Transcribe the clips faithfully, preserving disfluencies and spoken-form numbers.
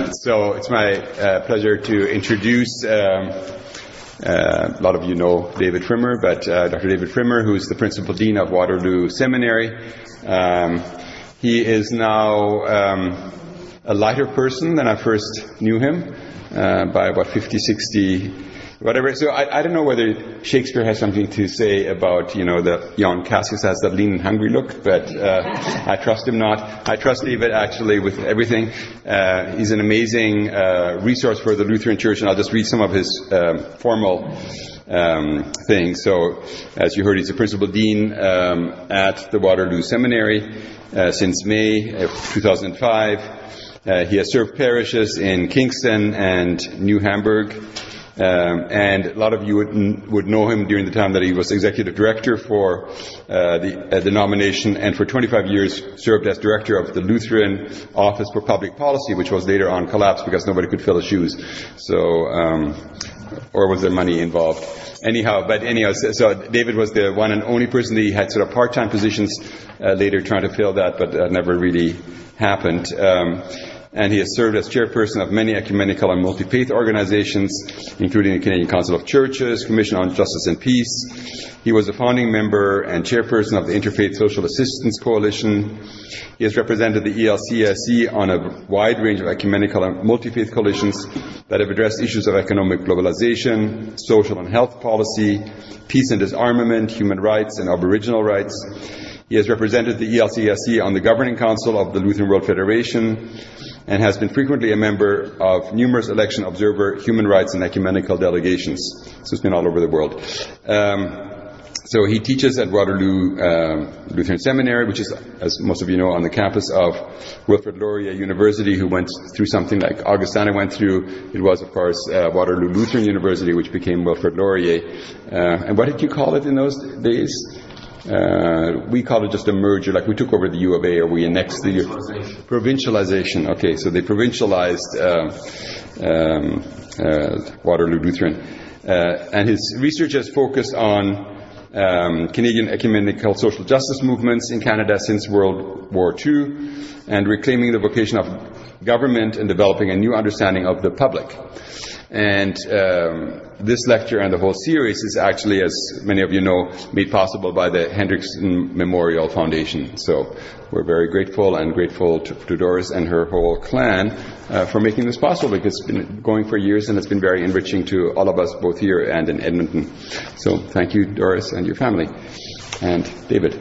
so it's my uh, pleasure to introduce, um, uh, a lot of you know David Frimmer, but uh, Doctor David Frimmer, who is the Principal Dean of Waterloo Seminary. Um, he is now um, a lighter person than I first knew him, uh, by about fifty, sixty, whatever. So I, I don't know whether Shakespeare has something to say about, you know, the young Cassius has that lean and hungry look, but uh, I trust him not. I trust David actually with everything. Uh, he's an amazing uh, resource for the Lutheran Church, and I'll just read some of his um, formal um, things. So, as you heard, he's the Principal Dean um, at the Waterloo Seminary uh, since May of two thousand five. Uh, he has served parishes in Kingston and New Hamburg. Um, and a lot of you would, would know him during the time that he was executive director for uh, the uh, denomination, and for twenty-five years served as director of the Lutheran Office for Public Policy, which was later on collapsed because nobody could fill his shoes. So, um, or was there money involved? Anyhow, but anyhow, so, so David was the one and only person that he had sort of part-time positions uh, later trying to fill that, but uh, never really happened. Um, And he has served as chairperson of many ecumenical and multi-faith organizations, including the Canadian Council of Churches, Commission on Justice and Peace. He was a founding member and chairperson of the Interfaith Social Assistance Coalition. He has represented the E L C S C on a wide range of ecumenical and multi-faith coalitions that have addressed issues of economic globalization, social and health policy, peace and disarmament, human rights, and Aboriginal rights. He has represented the E L C S C on the Governing Council of the Lutheran World Federation, and has been frequently a member of numerous election observer, human rights, and ecumenical delegations. So it's been all over the world. Um, so he teaches at Waterloo uh, Lutheran Seminary, which is, as most of you know, on the campus of Wilfrid Laurier University, who went through something like Augustana went through. It was, of course, uh, Waterloo Lutheran University, which became Wilfrid Laurier. Uh, and what did you call it in those days? Uh, we call it just a merger, like we took over the U of A, or we annexed the provincialization. provincialization. Okay, so they provincialized uh, um, uh, Waterloo Lutheran, uh, and his research has focused on um, Canadian ecumenical social justice movements in Canada since World War Two, and reclaiming the vocation of government and developing a new understanding of the public. And um, this lecture and the whole series is actually, as many of you know, made possible by the Hendrickson Memorial Foundation. So we're very grateful and grateful to, to Doris and her whole clan uh, for making this possible, because it's been going for years and it's been very enriching to all of us, both here and in Edmonton. So thank you, Doris, and your family. And David.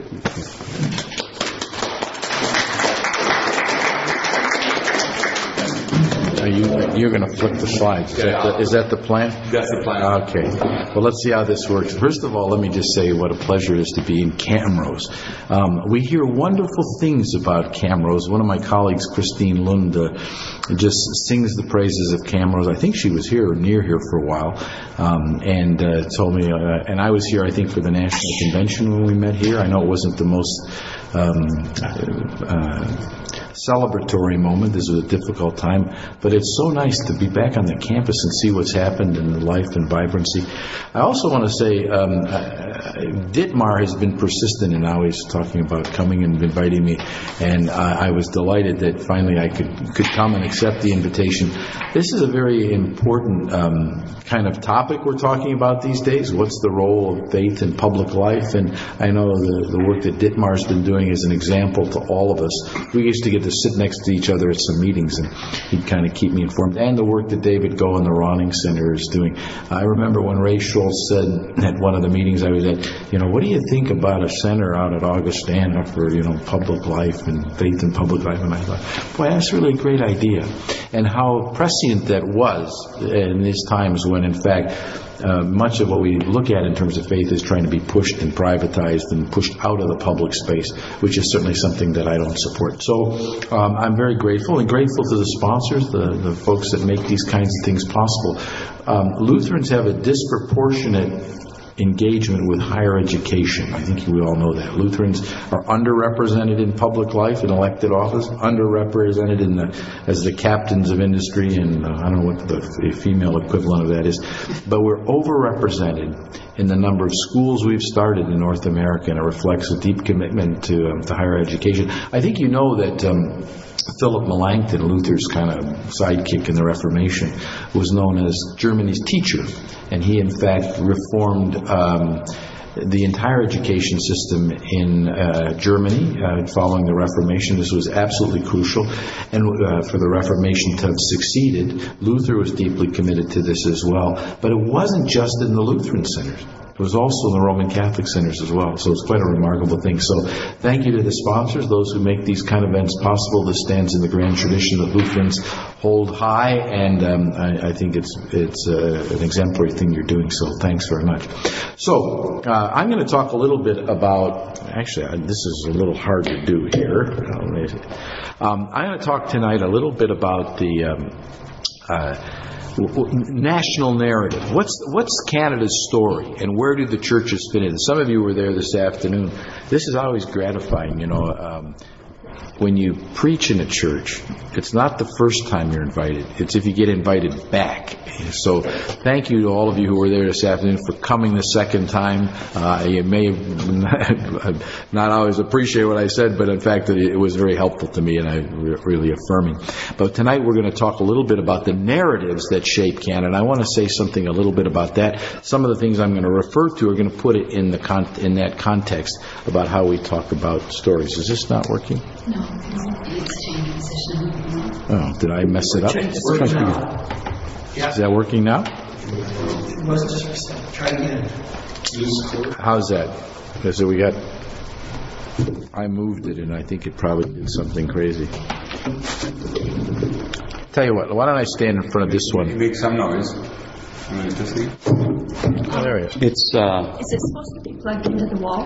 You, you're going to flip the slides. Is, yeah, that the, is that the plan? That's the plan. Okay. Well, let's see how this works. First of all, let me just say what a pleasure it is to be in Camrose. Um, we hear wonderful things about Camrose. One of my colleagues, Christine Lund, uh, just sings the praises of Camrose. I think she was here or near here for a while, um, and uh, told me, uh, and I was here, I think, for the National Convention when we met here. I know it wasn't the most um, uh, celebratory moment. This was a difficult time, but it's so nice to be back on the campus and see what's happened in the life and vibrancy. I also want to say um, uh, Dietmar has been persistent in always talking about coming and inviting me, and uh, I was delighted that finally I could could come and accept the invitation. This is a very important um, kind of topic we're talking about these days. What's the role of faith in public life? And I know the, the work that Dietmar's been doing is an example to all of us. We used to get to sit next to each other at some meetings, and he'd kind of keep me informed. And the work that David Go and the Ronning Center is doing. I remember when Ray Schultz said at one of the meetings I was at, you know, what do you think about a center out at Augustana for, you know, public life and faith in public life? And I thought, boy, that's really a great idea. And how prescient that was in these times when, in fact, Uh, much of what we look at in terms of faith is trying to be pushed and privatized and pushed out of the public space, which is certainly something that I don't support. So um, I'm very grateful, and grateful to the sponsors, the, the folks that make these kinds of things possible. Um, Lutherans have a disproportionate engagement with higher education. I think we all know that. Lutherans are underrepresented in public life, in elected office, underrepresented in the, as the captains of industry, and uh, I don't know what the f- female equivalent of that is, but we're overrepresented in the number of schools we've started in North America, and it reflects a deep commitment to, um, to higher education. I think you know that um, Philip Melanchthon, Luther's kind of sidekick in the Reformation, was known as Germany's teacher. And he, in fact, reformed um, the entire education system in uh, Germany uh, following the Reformation. This was absolutely crucial. And uh, for the Reformation to have succeeded, Luther was deeply committed to this as well. But it wasn't just in the Lutheran centers. It was also in the Roman Catholic centers as well. So it's quite a remarkable thing. So thank you to the sponsors, those who make these kind of events possible. This stands in the grand tradition that Lutherans hold high, and um, I, I think it's it's uh, an exemplary thing you're doing. So thanks very much. So uh, I'm going to talk a little bit about, actually uh, this is a little hard to do here. Um, I'm going to talk tonight a little bit about the um, uh, national narrative. What's what's Canada's story, and where do the churches fit in? Some of you were there this afternoon. This is always gratifying, you know. Um, when you preach in a church, it's not the first time you're invited. It's if you get invited back. So thank you to all of you who were there this afternoon for coming the second time. Uh, you may not always appreciate what I said, but in fact it was very helpful to me, and I really affirming. But tonight we're going to talk a little bit about the narratives that shape Canada. And I want to say something a little bit about that. Some of the things I'm going to refer to are going to put it in the con- in that context about how we talk about stories. Is this not working? No, it's changing position. Oh, did I mess it up? It's working now. Is that working now? It was just for a second. Try again. How's that? So we got, I moved it and I think it probably did something crazy. Tell you what, why don't I stand in front of this one? Make some noise. Oh, there it is. It's, uh... Is it supposed to be plugged into the wall?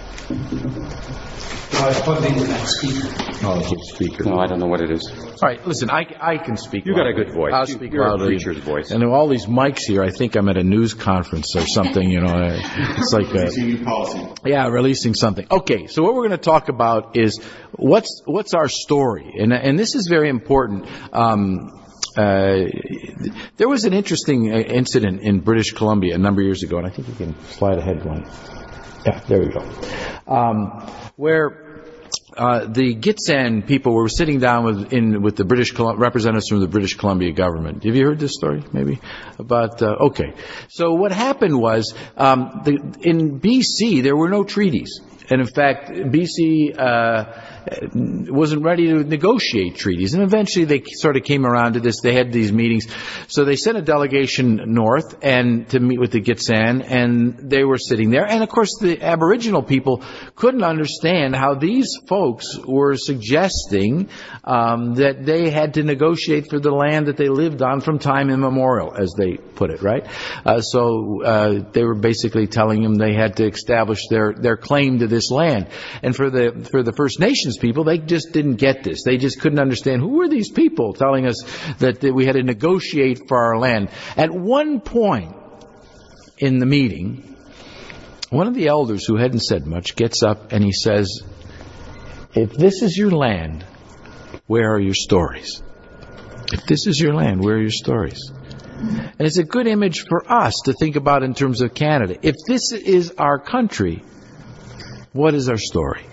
No, it's plugged into that speaker. Oh, it's a speaker. No, I don't know what it is. All right, listen, I, I can speak. You got a good voice. I'll speak You're loudly. a preacher's voice. And all these mics here, I think I'm at a news conference or something, you know. It's like a, Releasing policy. Yeah, releasing something. Okay, so what we're going to talk about is what's what's our story, and and this is very important. Um, uh, there was an interesting incident in British Columbia a number of years ago, and I think you can slide ahead one. Yeah, there we go. Um, where uh, the Gitxsan people were sitting down with in with the British Colum- representatives from the British Columbia government. Have you heard this story? Maybe about uh, okay. So what happened was um, the, in B C there were no treaties, and in fact B C uh, wasn't ready to negotiate treaties. And eventually they sort of came around to this. They had these meetings. So they sent a delegation north and to meet with the Gitxsan, and they were sitting there. And of course the Aboriginal people couldn't understand how these folks were suggesting um, that they had to negotiate for the land that they lived on from time immemorial, as they put it, right? Uh, so uh, they were basically telling them they had to establish their, their claim to this land. And for the for the First Nations people, they just didn't get this. They just couldn't understand who were these people telling us that, that we had to negotiate for our land. At one point in the meeting, one of the elders who hadn't said much gets up and he says, if this is your land, where are your stories? If this is your land, where are your stories? And it's a good image for us to think about in terms of Canada. If this is our country, what is our story?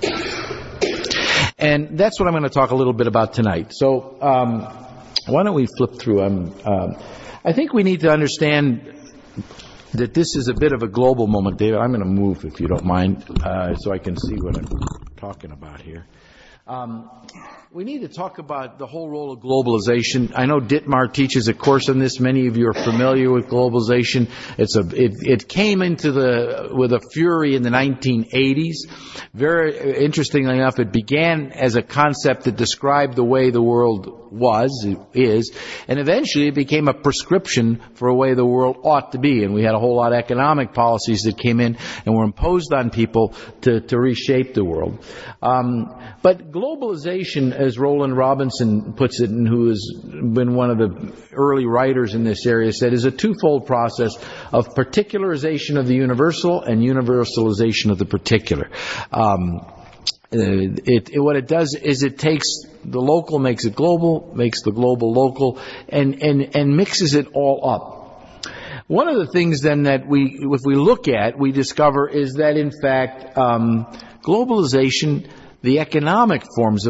And that's what I'm going to talk a little bit about tonight. So um, why don't we flip through? Um, um, I think we need to understand that this is a bit of a global moment. David, I'm going to move, if you don't mind, uh, so I can see what I'm talking about here. Um, we need to talk about the whole role of globalization. I know Dittmar teaches a course on this. Many of you are familiar with globalization. It's a it, it came into the with a fury in the nineteen eighties. Very interestingly enough, it began as a concept that described the way the world was, is, and eventually it became a prescription for a way the world ought to be. And we had a whole lot of economic policies that came in and were imposed on people to, to reshape the world. Um, but globalization, as Roland Robinson puts it, and who has been one of the early writers in this area, said, is a twofold process of particularization of the universal and universalization of the particular. Um, it, it, what it does is it takes the local, makes it global, makes the global local, and, and, and mixes it all up. One of the things then that we, if we look at, we discover is that in fact, um, globalization, the economic forms of it,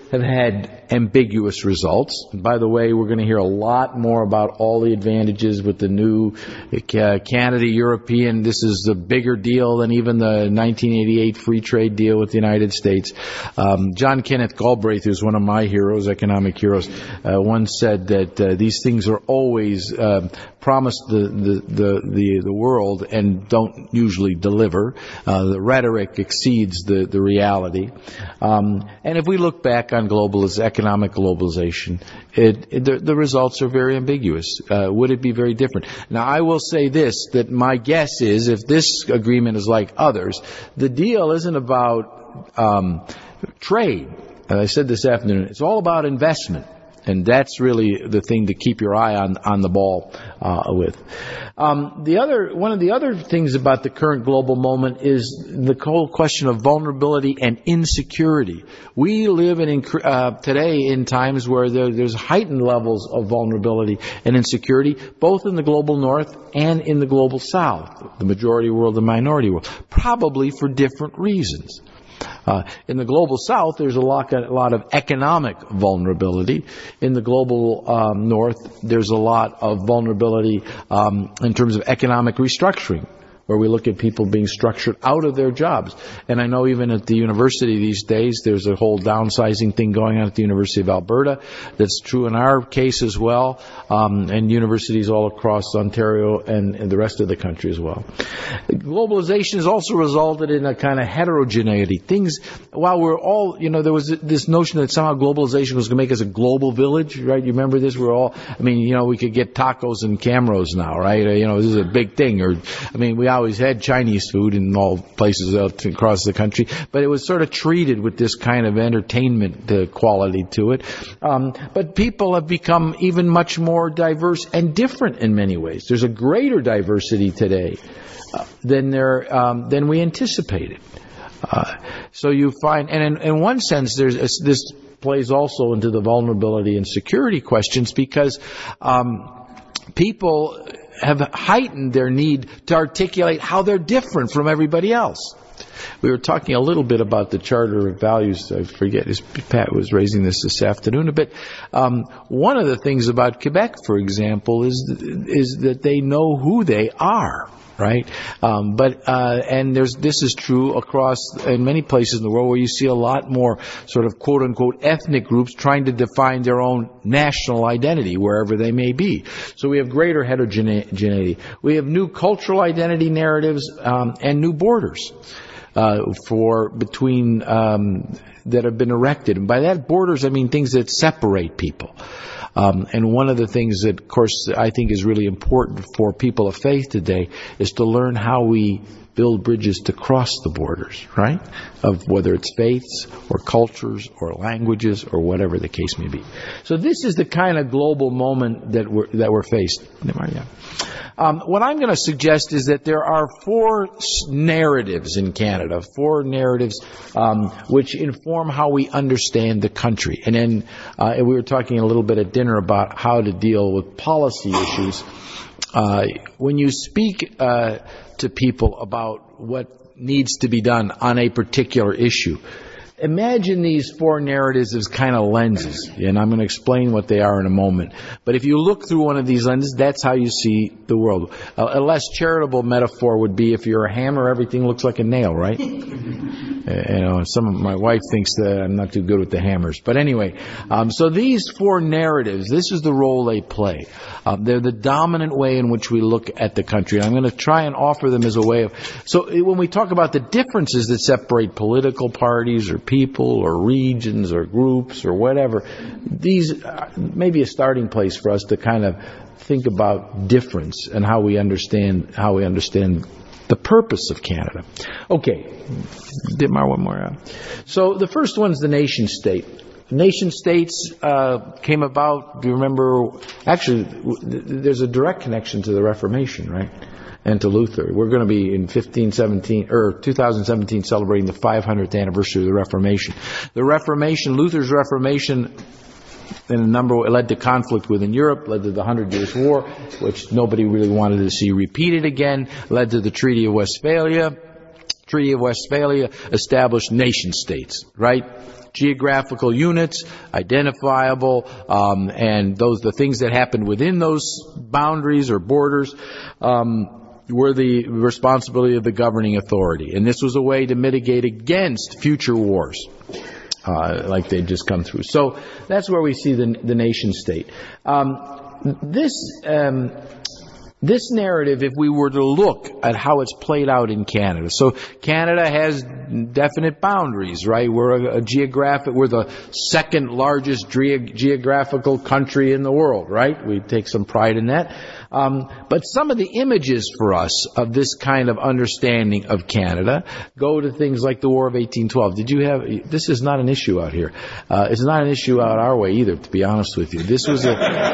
have had ambiguous results. And by the way, we're going to hear a lot more about all the advantages with the new uh, Canada-European. This is a bigger deal than even the nineteen eighty-eight free trade deal with the United States. Um, John Kenneth Galbraith, who's one of my heroes, economic heroes, uh, once said that uh, these things are always uh, promise the, the, the, the, the world and don't usually deliver. Uh, the rhetoric exceeds the, the reality. Um, and if we look back on globalization, economic globalization, it, it, the, the results are very ambiguous. Uh, would it be very different? Now, I will say this, that my guess is if this agreement is like others, the deal isn't about um, trade. As I said this afternoon, it's all about investment. And that's really the thing to keep your eye on on the ball uh, with. Um, the other one of the other things about the current global moment is the whole question of vulnerability and insecurity. We live in uh, today in times where there, there's heightened levels of vulnerability and insecurity, both in the global north and in the global south, the majority world, the minority world, probably for different reasons. Uh, in the global south, there's a lot, a lot of economic vulnerability. In the global um, north, there's a lot of vulnerability um, in terms of economic restructuring, where we look at people being structured out of their jobs. And I know even at the university these days, there's a whole downsizing thing going on at the University of Alberta. That's true in our case as well, um, and universities all across Ontario and, and the rest of the country as well. Globalization has also resulted in a kind of heterogeneity. Things, while we're all, you know, there was this notion that somehow globalization was going to make us a global village, right? You remember this? We're all, I mean, you know, we could get tacos and Camros now, right? You know, this is a big thing. Or, I mean, we always had Chinese food in all places out across the country, but it was sort of treated with this kind of entertainment uh, quality to it. Um, but people have become even much more diverse and different in many ways. There's a greater diversity today uh, than there um, than we anticipated. Uh, so you find, and in, in one sense, there's a, this plays also into the vulnerability and security questions because um, people have heightened their need to articulate how they're different from everybody else. We were talking a little bit about the Charter of Values. I forget, Pat was raising this this afternoon a bit. Um, one of the things about Quebec, for example, is is that they know who they are. Right, um, but uh, and there's this is true across in many places in the world where you see a lot more sort of quote unquote ethnic groups trying to define their own national identity wherever they may be. So we have greater heterogeneity. We have new cultural identity narratives um, and new borders uh, for between um, that have been erected. And by that borders, I mean things that separate people. Um, and one of the things that, of course, I think is really important for people of faith today is to learn how we build bridges to cross the borders, right? Of whether it's faiths or cultures or languages or whatever the case may be. So this is the kind of global moment that we're that we're faced. Um, what I'm going to suggest is that there are four narratives in Canada, four narratives um, which inform how we understand the country. And then uh, we were talking a little bit at dinner about how to deal with policy issues. Uh, when you speak uh, to people about what needs to be done on a particular issue, imagine these four narratives as kind of lenses, and I'm going to explain what they are in a moment. But if you look through one of these lenses, that's how you see the world. A, a less charitable metaphor would be if you're a hammer, everything looks like a nail, right? You know, some of my wife thinks that I'm not too good with the hammers. But anyway, um, so these four narratives, this is the role they play. Um, they're the dominant way in which we look at the country. And I'm going to try and offer them as a way of... So when we talk about the differences that separate political parties or people or regions or groups or whatever, these may be a starting place for us to kind of think about difference and how we understand how we understand the purpose of Canada. Okay, did my one more. So the first one's the nation state. Nation states uh, came about, do you remember, actually there's a direct connection to the Reformation, right? And to Luther. We're going to be in fifteen seventeen or two thousand seventeen celebrating the five hundredth anniversary of the Reformation. The Reformation, Luther's Reformation, in a number, it led to conflict within Europe, led to the Hundred Years' War, which nobody really wanted to see repeated again, led to the Treaty of Westphalia. Treaty of Westphalia established nation states, right? geographical units, identifiable, um, and those the things that happened within those boundaries or borders um, were the responsibility of the governing authority. And this was a way to mitigate against future wars. Uh, like they'd just come through. So that's where we see the, the nation state. Um, this um, this narrative, if we were to look at how it's played out in Canada, so Canada has definite boundaries, right? We're a, a geographic, we're the second largest ge- geographical country in the world, right? We take some pride in that. Um, but some of the images for us of this kind of understanding of Canada go to things like the War of eighteen twelve. Did you have, this is not an issue out here. Uh, it's not an issue out our way either, to be honest with you. This was a,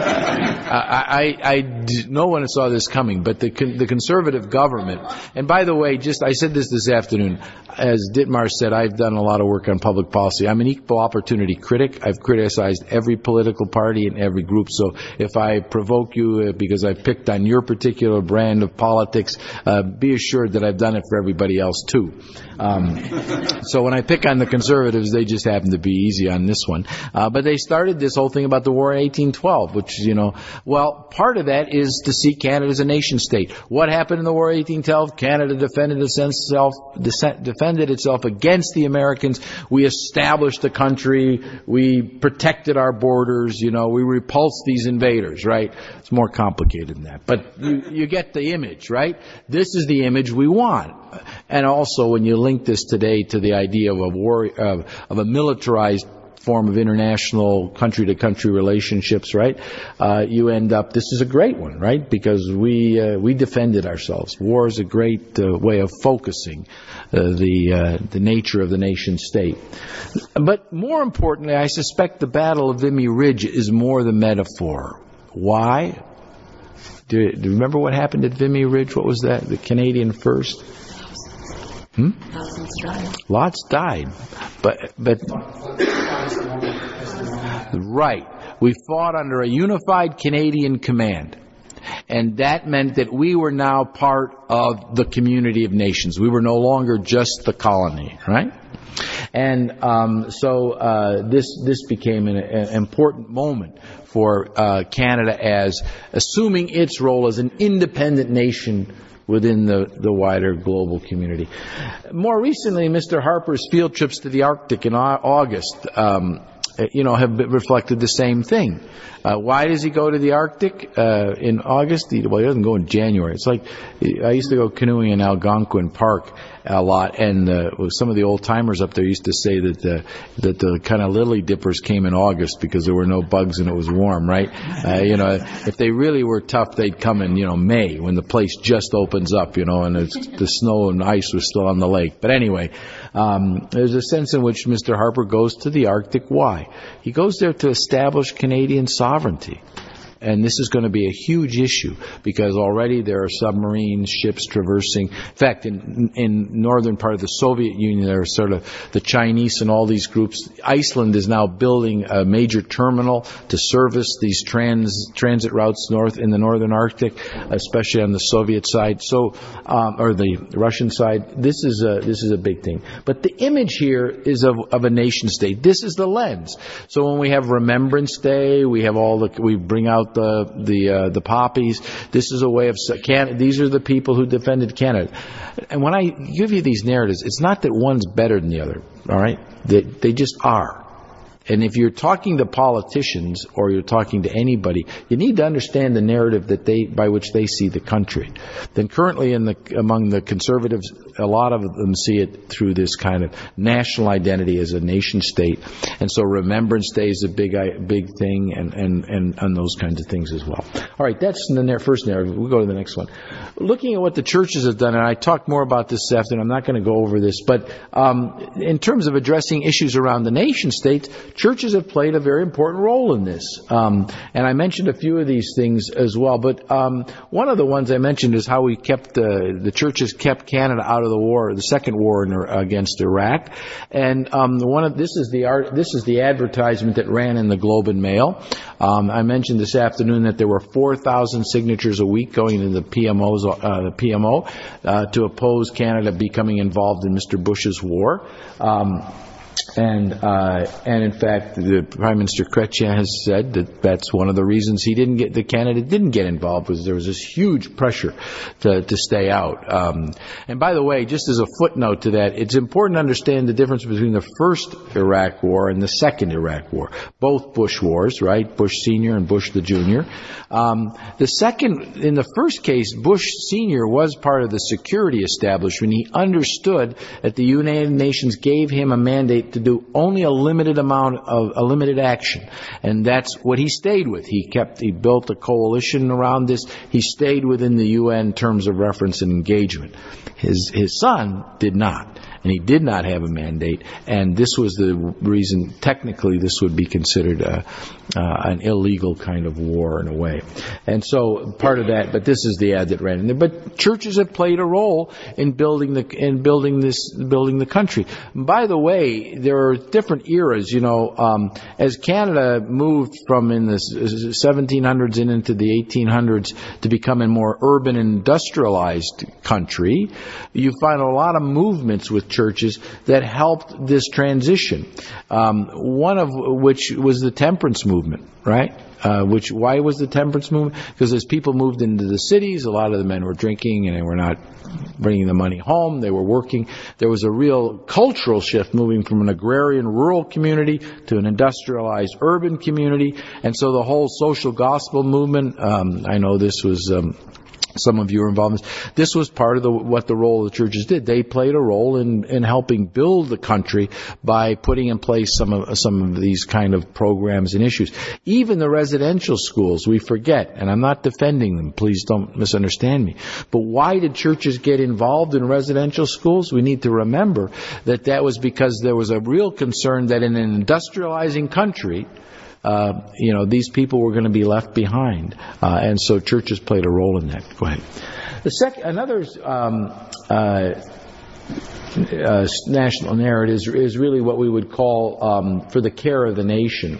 I, I, I, no one saw this coming, but the, the conservative government, and by the way, just, I said this this afternoon, as Dittmar said, I've done a lot of work on public policy. I'm an equal opportunity critic. I've criticized every political party and every group. So if I provoke you uh, because I've picked on your particular brand of politics, uh, be assured that I've done it for everybody else too. Um, so when I pick on the conservatives, they just happen to be easy on this one. Uh, but they started this whole thing about the War of eighteen twelve, which, you know, well, part of that is to see Canada as a nation state. What happened in the War of eighteen twelve? Canada defended itself, defended itself against the Americans. We established a country. We protected our borders. You know, we repulsed these invaders, right? It's more complicated than that. But you, you get the image, right? This is the image we want. And also, when you link this today to the idea of a war, of, of a militarized form of international country-to-country relationships, right? Uh, you end up, this is a great one, right? Because we uh, we defended ourselves. War is a great uh, way of focusing uh, the uh, the nature of the nation state. But more importantly, I suspect the Battle of Vimy Ridge is more the metaphor. Why? Do you, do you remember what happened at Vimy Ridge? What was that? The Canadian First? Hmm? Lots died. But, but, right. We fought under a unified Canadian command. And that meant that we were now part of the community of nations. We were no longer just the colony, right? And um, so uh, this this became an, an important moment for uh, Canada as assuming its role as an independent nation within the, the wider global community. More recently, Mister Harper's field trips to the Arctic in August, um, you know, have reflected the same thing. Uh, why does he go to the Arctic uh, in August? He, well, he doesn't go in January. It's like, I used to go canoeing in Algonquin Park a lot, and uh, some of the old timers up there used to say that the that the kind of lily dippers came in August because there were no bugs and it was warm, right? Uh, you know, if they really were tough, they'd come in, you know, May when the place just opens up, you know, and it's, the snow and ice was still on the lake. But anyway, um, there's a sense in which Mister Harper goes to the Arctic. Why? He goes there to establish Canadian sovereignty. And this is going to be a huge issue because already there are submarines, ships traversing. In fact, in in northern part of the Soviet Union, there are sort of the Chinese and all these groups. Iceland is now building a major terminal to service these trans transit routes north in the northern Arctic, especially on the Soviet side. So, um, or the Russian side. This is a this is a big thing. But the image here is of of a nation state. This is the lens. So when we have Remembrance Day, we have all the we bring out the the uh, the poppies. This is a way of can, these are the people who defended Canada. And when I give you these narratives, it's not that one's better than the other. All right, they they just are. And if you're talking to politicians or you're talking to anybody, you need to understand the narrative that they by which they see the country. Then currently in the among the conservatives, a lot of them see it through this kind of national identity as a nation state. And so Remembrance Day is a big big thing, and, and, and, and those kinds of things as well. All right, that's the first narrative. We'll go to the next one. Looking at what the churches have done, and I talked more about this this afternoon, I'm not going to go over this, but um, in terms of addressing issues around the nation state, churches have played a very important role in this. Um, and I mentioned a few of these things as well, but um, one of the ones I mentioned is how we kept, uh, the churches kept Canada out of the war, the second war in, against Iraq. And um, one of this is the art, this is the advertisement that ran in the Globe and Mail. Um, I mentioned this afternoon that there were four thousand signatures a week going to the P M O's, uh, the P M O uh, to oppose Canada becoming involved in Mister Bush's war. Um, And uh, and in fact, the Prime Minister Chrétien has said that that's one of the reasons he didn't get the Canada didn't get involved, was there was this huge pressure to to stay out. Um, and by the way, just as a footnote to that, it's important to understand the difference between the first Iraq War and the second Iraq War. Both Bush wars, right? Bush Senior and Bush the Junior. Um, the second, in the first case, Bush Senior was part of the security establishment. He understood that the United Nations gave him a mandate to do only a limited amount of a limited action, and that's what he stayed with. He kept, he built a coalition around this. He stayed within the U N terms of reference and engagement. His his son did not, and he did not have a mandate. And this was the reason. Technically, this would be considered a, uh, an illegal kind of war in a way. And so part of that. But this is the ad that ran in there. But churches have played a role in building the in building this building the country. By the way, there are different eras. You know, um, as Canada moved from in the seventeen hundreds and into the eighteen hundreds to become a more urban, industrialized country, you find a lot of movements with churches that helped this transition. Um, one of which was the temperance movement, right? Uh, which why was the temperance movement? Because as people moved into the cities, a lot of the men were drinking and they were not bringing the money home. They were working. There was a real cultural shift moving from an agrarian rural community to an industrialized urban community. And so the whole social gospel movement, um, I know this was... Um, Some of you are involved in this. This was part of the, what the role of the churches did. They played a role in, in helping build the country by putting in place some of some of these kind of programs and issues. Even the residential schools, we forget, and I'm not defending them, please don't misunderstand me. But why did churches get involved in residential schools? We need to remember that that was because there was a real concern that in an industrializing country, Uh, you know, these people were going to be left behind. Uh, and so churches played a role in that. Go ahead. The second, another um, uh, uh, national narrative is, is really what we would call um, for the care of the nation.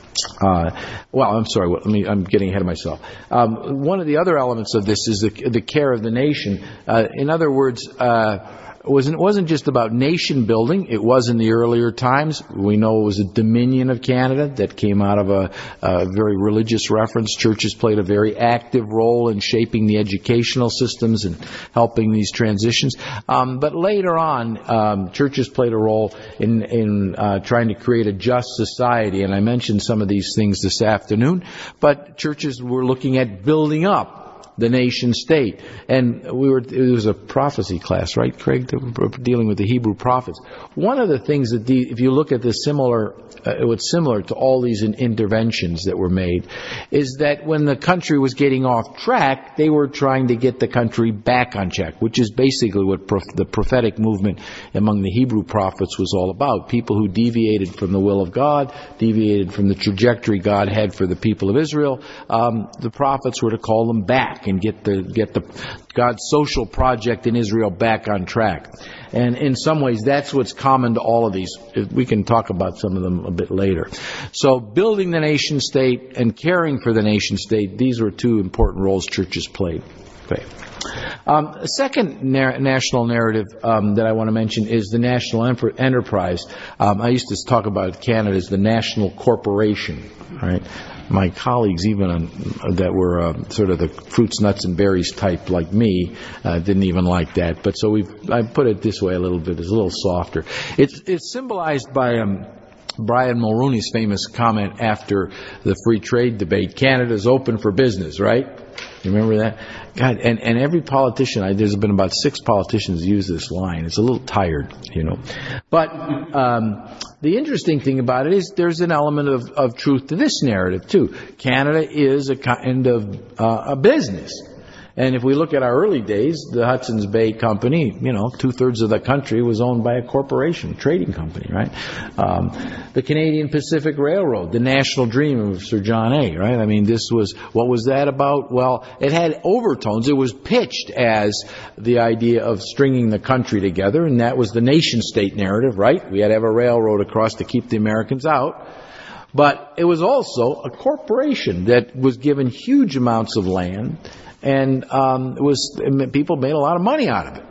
Uh, well, I'm sorry. Let me. I'm getting ahead of myself. Um, one of the other elements of this is the, the care of the nation. Uh, in other words, uh, It wasn't, it wasn't just about nation building. It was in the earlier times. We know it was a dominion of Canada that came out of a, a very religious reference. Churches played a very active role in shaping the educational systems and helping these transitions. Um, but later on, um, churches played a role in, in uh, trying to create a just society. And I mentioned some of these things this afternoon. But churches were looking at building up the nation state. And we were, it was a prophecy class, right, Craig, dealing with the Hebrew prophets. One of the things that, the, if you look at the similar, uh, what's similar to all these interventions that were made, is that when the country was getting off track, they were trying to get the country back on track, which is basically what prof- the prophetic movement among the Hebrew prophets was all about. People who deviated from the will of God, deviated from the trajectory God had for the people of Israel. Um, the prophets were to call them back and get the get the God's social project in Israel back on track. And in some ways, that's what's common to all of these. We can talk about some of them a bit later. So building the nation state and caring for the nation state, these were two important roles churches played. Okay. Um, a second na- national narrative um, that I want to mention is the national em- enterprise. Um, I used to talk about Canada as the national corporation, right? My colleagues, even on, that were uh, sort of the fruits, nuts, and berries type like me, uh, didn't even like that. But so we, I put it this way a little bit, it's a little softer. It's it's symbolized by um, Brian Mulroney's famous comment after the free trade debate: "Canada's open for business," right? You remember that? God, and, and every politician, I, there's been about six politicians use this line. It's a little tired, you know. But um, the interesting thing about it is there's an element of, of truth to this narrative, too. Canada is a kind of uh, a business. And if we look at our early days, the Hudson's Bay Company, you know, two-thirds of the country was owned by a corporation, trading company, right? Um, the Canadian Pacific Railroad, the national dream of Sir John A., right? I mean, this was, what was that about? Well, it had overtones. It was pitched as the idea of stringing the country together, and that was the nation-state narrative, right? We had to have a railroad across to keep the Americans out. But it was also a corporation that was given huge amounts of land, and um, it was people made a lot of money out of it.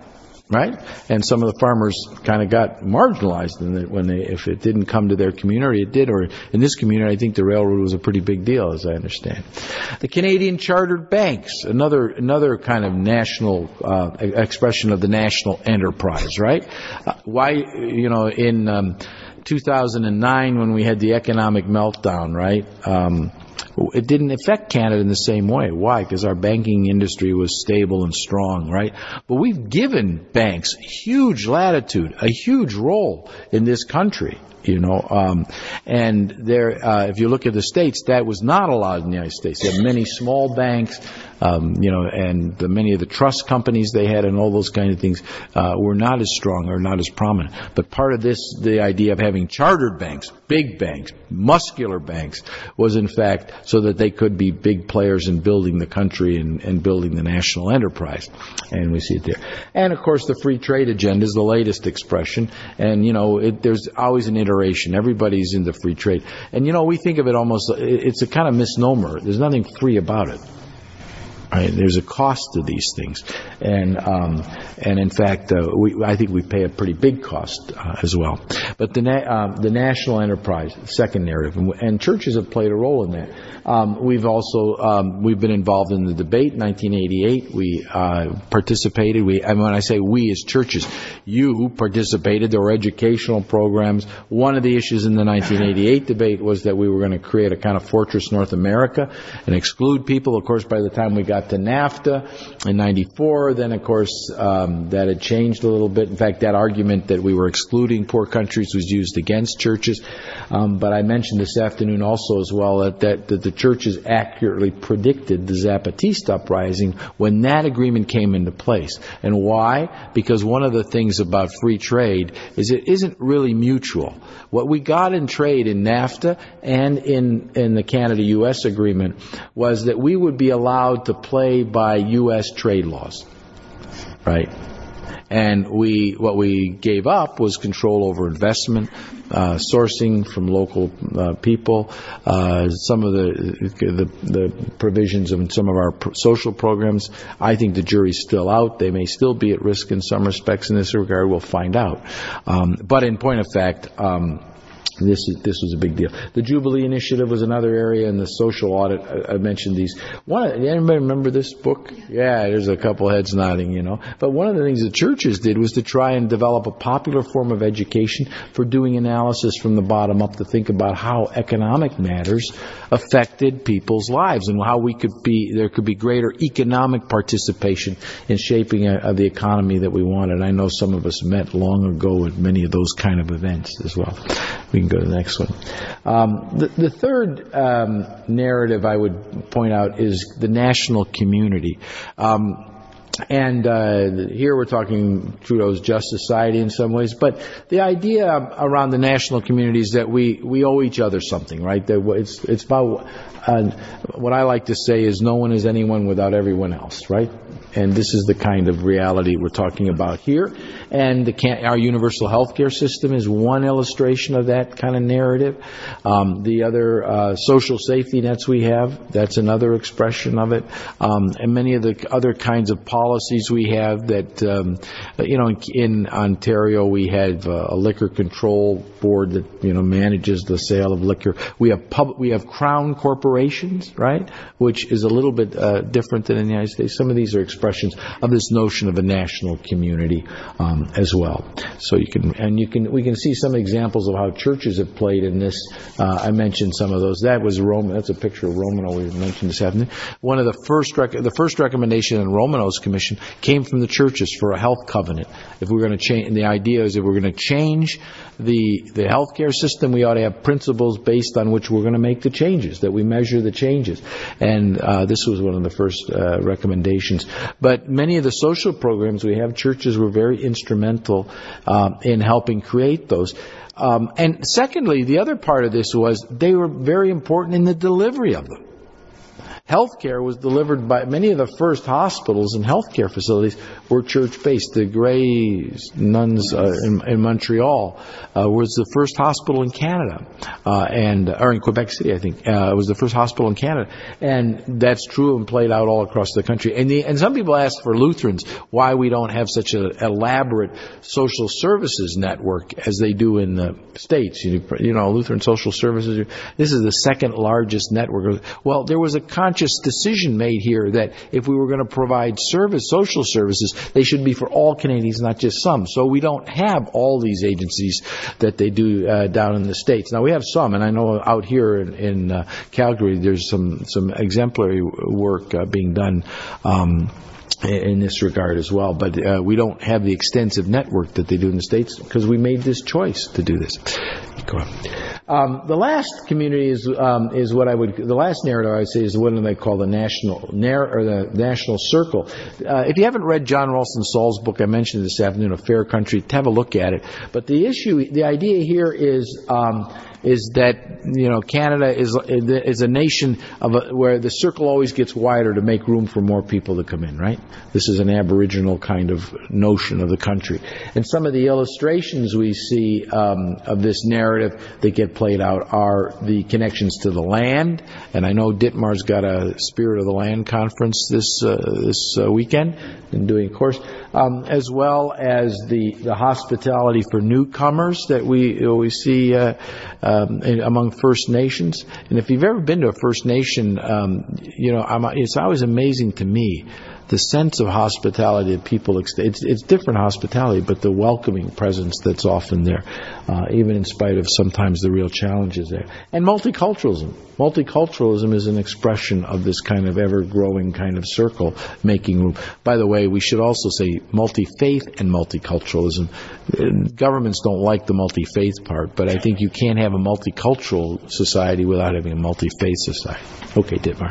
right? And some of the farmers kind of got marginalized in that when they, if it didn't come to their community, it did. Or in this community, I think the railroad was a pretty big deal, as I understand. The Canadian chartered banks, another another kind of national uh, expression of the national enterprise, right? Uh, why, you know, in um, two thousand nine when we had the economic meltdown, right? Um, It didn't affect Canada in the same way. Why? Because our banking industry was stable and strong, right? But we've given banks huge latitude, a huge role in this country, you know. Um, and there, uh, if you look at the states, that was not allowed in the United States. You have many small banks, um, you know, and the, many of the trust companies they had and all those kind of things uh, were not as strong or not as prominent. But part of this, the idea of having chartered banks, big banks, muscular banks, was in fact so that they could be big players in building the country and, and building the national enterprise. And we see it there. And of course, the free trade agenda is the latest expression. And, you know, it, there's always an iteration. Everybody's into free trade. And, you know, we think of it almost, it's a kind of misnomer. There's nothing free about it. Right? There's a cost to these things, and um, and in fact, uh, we, I think we pay a pretty big cost uh, as well. But the na- uh, the national enterprise, second narrative, and, and churches have played a role in that. Um, we've also um, we've been involved in the debate. In nineteen eighty-eight, we uh, participated. We, and when I say we as churches, you participated. There were educational programs. One of the issues in the nineteen eighty-eight debate was that we were going to create a kind of fortress North America and exclude people. Of course, by the time we got to NAFTA in ninety-four, then of course um, that had changed a little bit. In fact, that argument that we were excluding poor countries was used against churches. Um, but I mentioned this afternoon also as well that, that, that the churches accurately predicted the Zapatista uprising when that agreement came into place. And why? Because one of the things about free trade is it isn't really mutual. What we got in trade in NAFTA and in, in the Canada-U S agreement was that we would be allowed to play by U S trade laws, right? And we, what we gave up was control over investment, uh, sourcing from local uh, people, uh, some of the, the the provisions of some of our pro- social programs. I think the jury's still out. They may still be at risk in some respects in this regard. We'll find out. Um, but in point of fact, um, This is this was a big deal. The Jubilee Initiative was another area, and the social audit. I, I mentioned these. One, anybody remember this book? Yeah, there's a couple heads nodding, you know. But one of the things the churches did was to try and develop a popular form of education for doing analysis from the bottom up to think about how economic matters affected people's lives and how we could be there could be greater economic participation in shaping a, of the economy that we wanted. I know some of us met long ago at many of those kind of events as well. We can go to the next one. Um, the, the third um, narrative I would point out is the national community. Um, and uh, here we're talking Trudeau's Just Society in some ways, but the idea around the national community is that we, we owe each other something, right? That it's it's about uh, what I like to say is no one is anyone without everyone else, right? And this is the kind of reality we're talking about here. And the can- our universal health care system is one illustration of that kind of narrative. Um, the other uh, social safety nets we have, that's another expression of it. Um, and many of the other kinds of policies we have that, um, you know, in, in Ontario we have a liquor control board that, you know, manages the sale of liquor. We have pub- we have crown corporations, right, which is a little bit uh, different than in the United States. Some of these are expressions of this notion of a national community um, as well. So you can and you can we can see some examples of how churches have played in this. Uh, I mentioned some of those. That was Rome. That's a picture of Romano we mentioned this afternoon. One of the first rec- the first recommendation in Romano's commission came from the churches for a health covenant. If we're going to change, and the idea is if we're going to change the the healthcare system, we ought to have principles based on which we're going to make the changes, that we measure the changes. And uh, this was one of the first uh, recommendations. But many of the social programs we have, churches were very instrumental um, in helping create those. Um, and secondly, the other part of this was they were very important in the delivery of them. Healthcare was delivered by many of the first hospitals and healthcare facilities were church-based. The Grey Nuns uh, in, in Montreal uh, was the first hospital in Canada, uh, and or in Quebec City, I think, uh, was the first hospital in Canada, and that's true and played out all across the country. And the, and some people ask for Lutherans why we don't have such an elaborate social services network as they do in the States. You, you know, Lutheran Social Services. This is the second largest network. Well, there was a conscious decision made here that if we were going to provide service, social services, they should be for all Canadians, not just some. So we don't have all these agencies that they do uh, down in the States. Now we have some, and I know out here in, in uh, Calgary, there's some some exemplary work uh, being done. Um, in this regard as well, but uh, we don't have the extensive network that they do in the States because we made this choice to do this. Go on. Um, the last community is um, is what I would the last narrative I would say is what they call the national narr- or the national circle. Uh, if you haven't read John Ralston Saul's book, I mentioned this afternoon, A Fair Country, have a look at it. But the issue, the idea here is. Um, is that, you know, Canada is is a nation of a, where the circle always gets wider to make room for more people to come in, right? This is an Aboriginal kind of notion of the country. And some of the illustrations we see um, of this narrative that get played out are the connections to the land. And I know Ditmar's got a Spirit of the Land conference this uh, this uh, weekend and doing a course, um, as well as the, the hospitality for newcomers that we we see uh, um, in, among First Nations. And if you've ever been to a First Nation, um, you know, I'm, it's always amazing to me the sense of hospitality that people extend. It's, it's different hospitality, but the welcoming presence that's often there, uh, even in spite of sometimes the real challenges there. And multiculturalism. Multiculturalism is an expression of this kind of ever-growing kind of circle making room. By the way, we should also say multi-faith and multiculturalism. Governments don't like the multi-faith part, but I think you can't have a multicultural society without having a multi-faith society. Okay, Ditmar.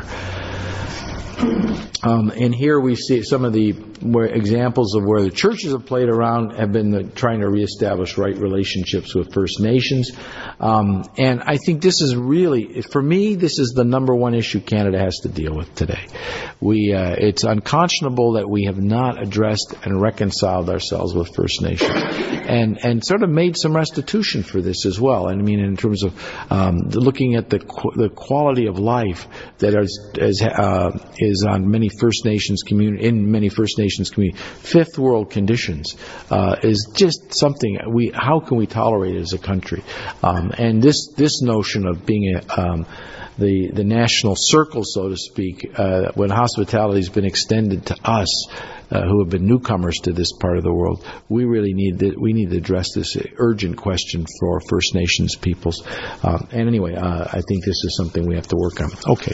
Um, and here we see some of the where examples of where the churches have played around have been the, trying to reestablish right relationships with First Nations. Um, and I think this is really, for me, this is the number one issue Canada has to deal with today. We, uh, it's unconscionable that we have not addressed and reconciled ourselves with First Nations, and and sort of made some restitution for this as well. And I mean, in terms of um, looking at the qu- the quality of life that is is, uh, is on many First Nations community in many First Nations community, fifth world conditions uh, is just something we. How can we tolerate it as a country? Um, and this this notion of being a um, the the national circle, so to speak, uh, when hospitality has been extended to us, uh, who have been newcomers to this part of the world, we really need to, we need to address this urgent question for First Nations peoples. Um, and anyway, uh, I think this is something we have to work on. Okay,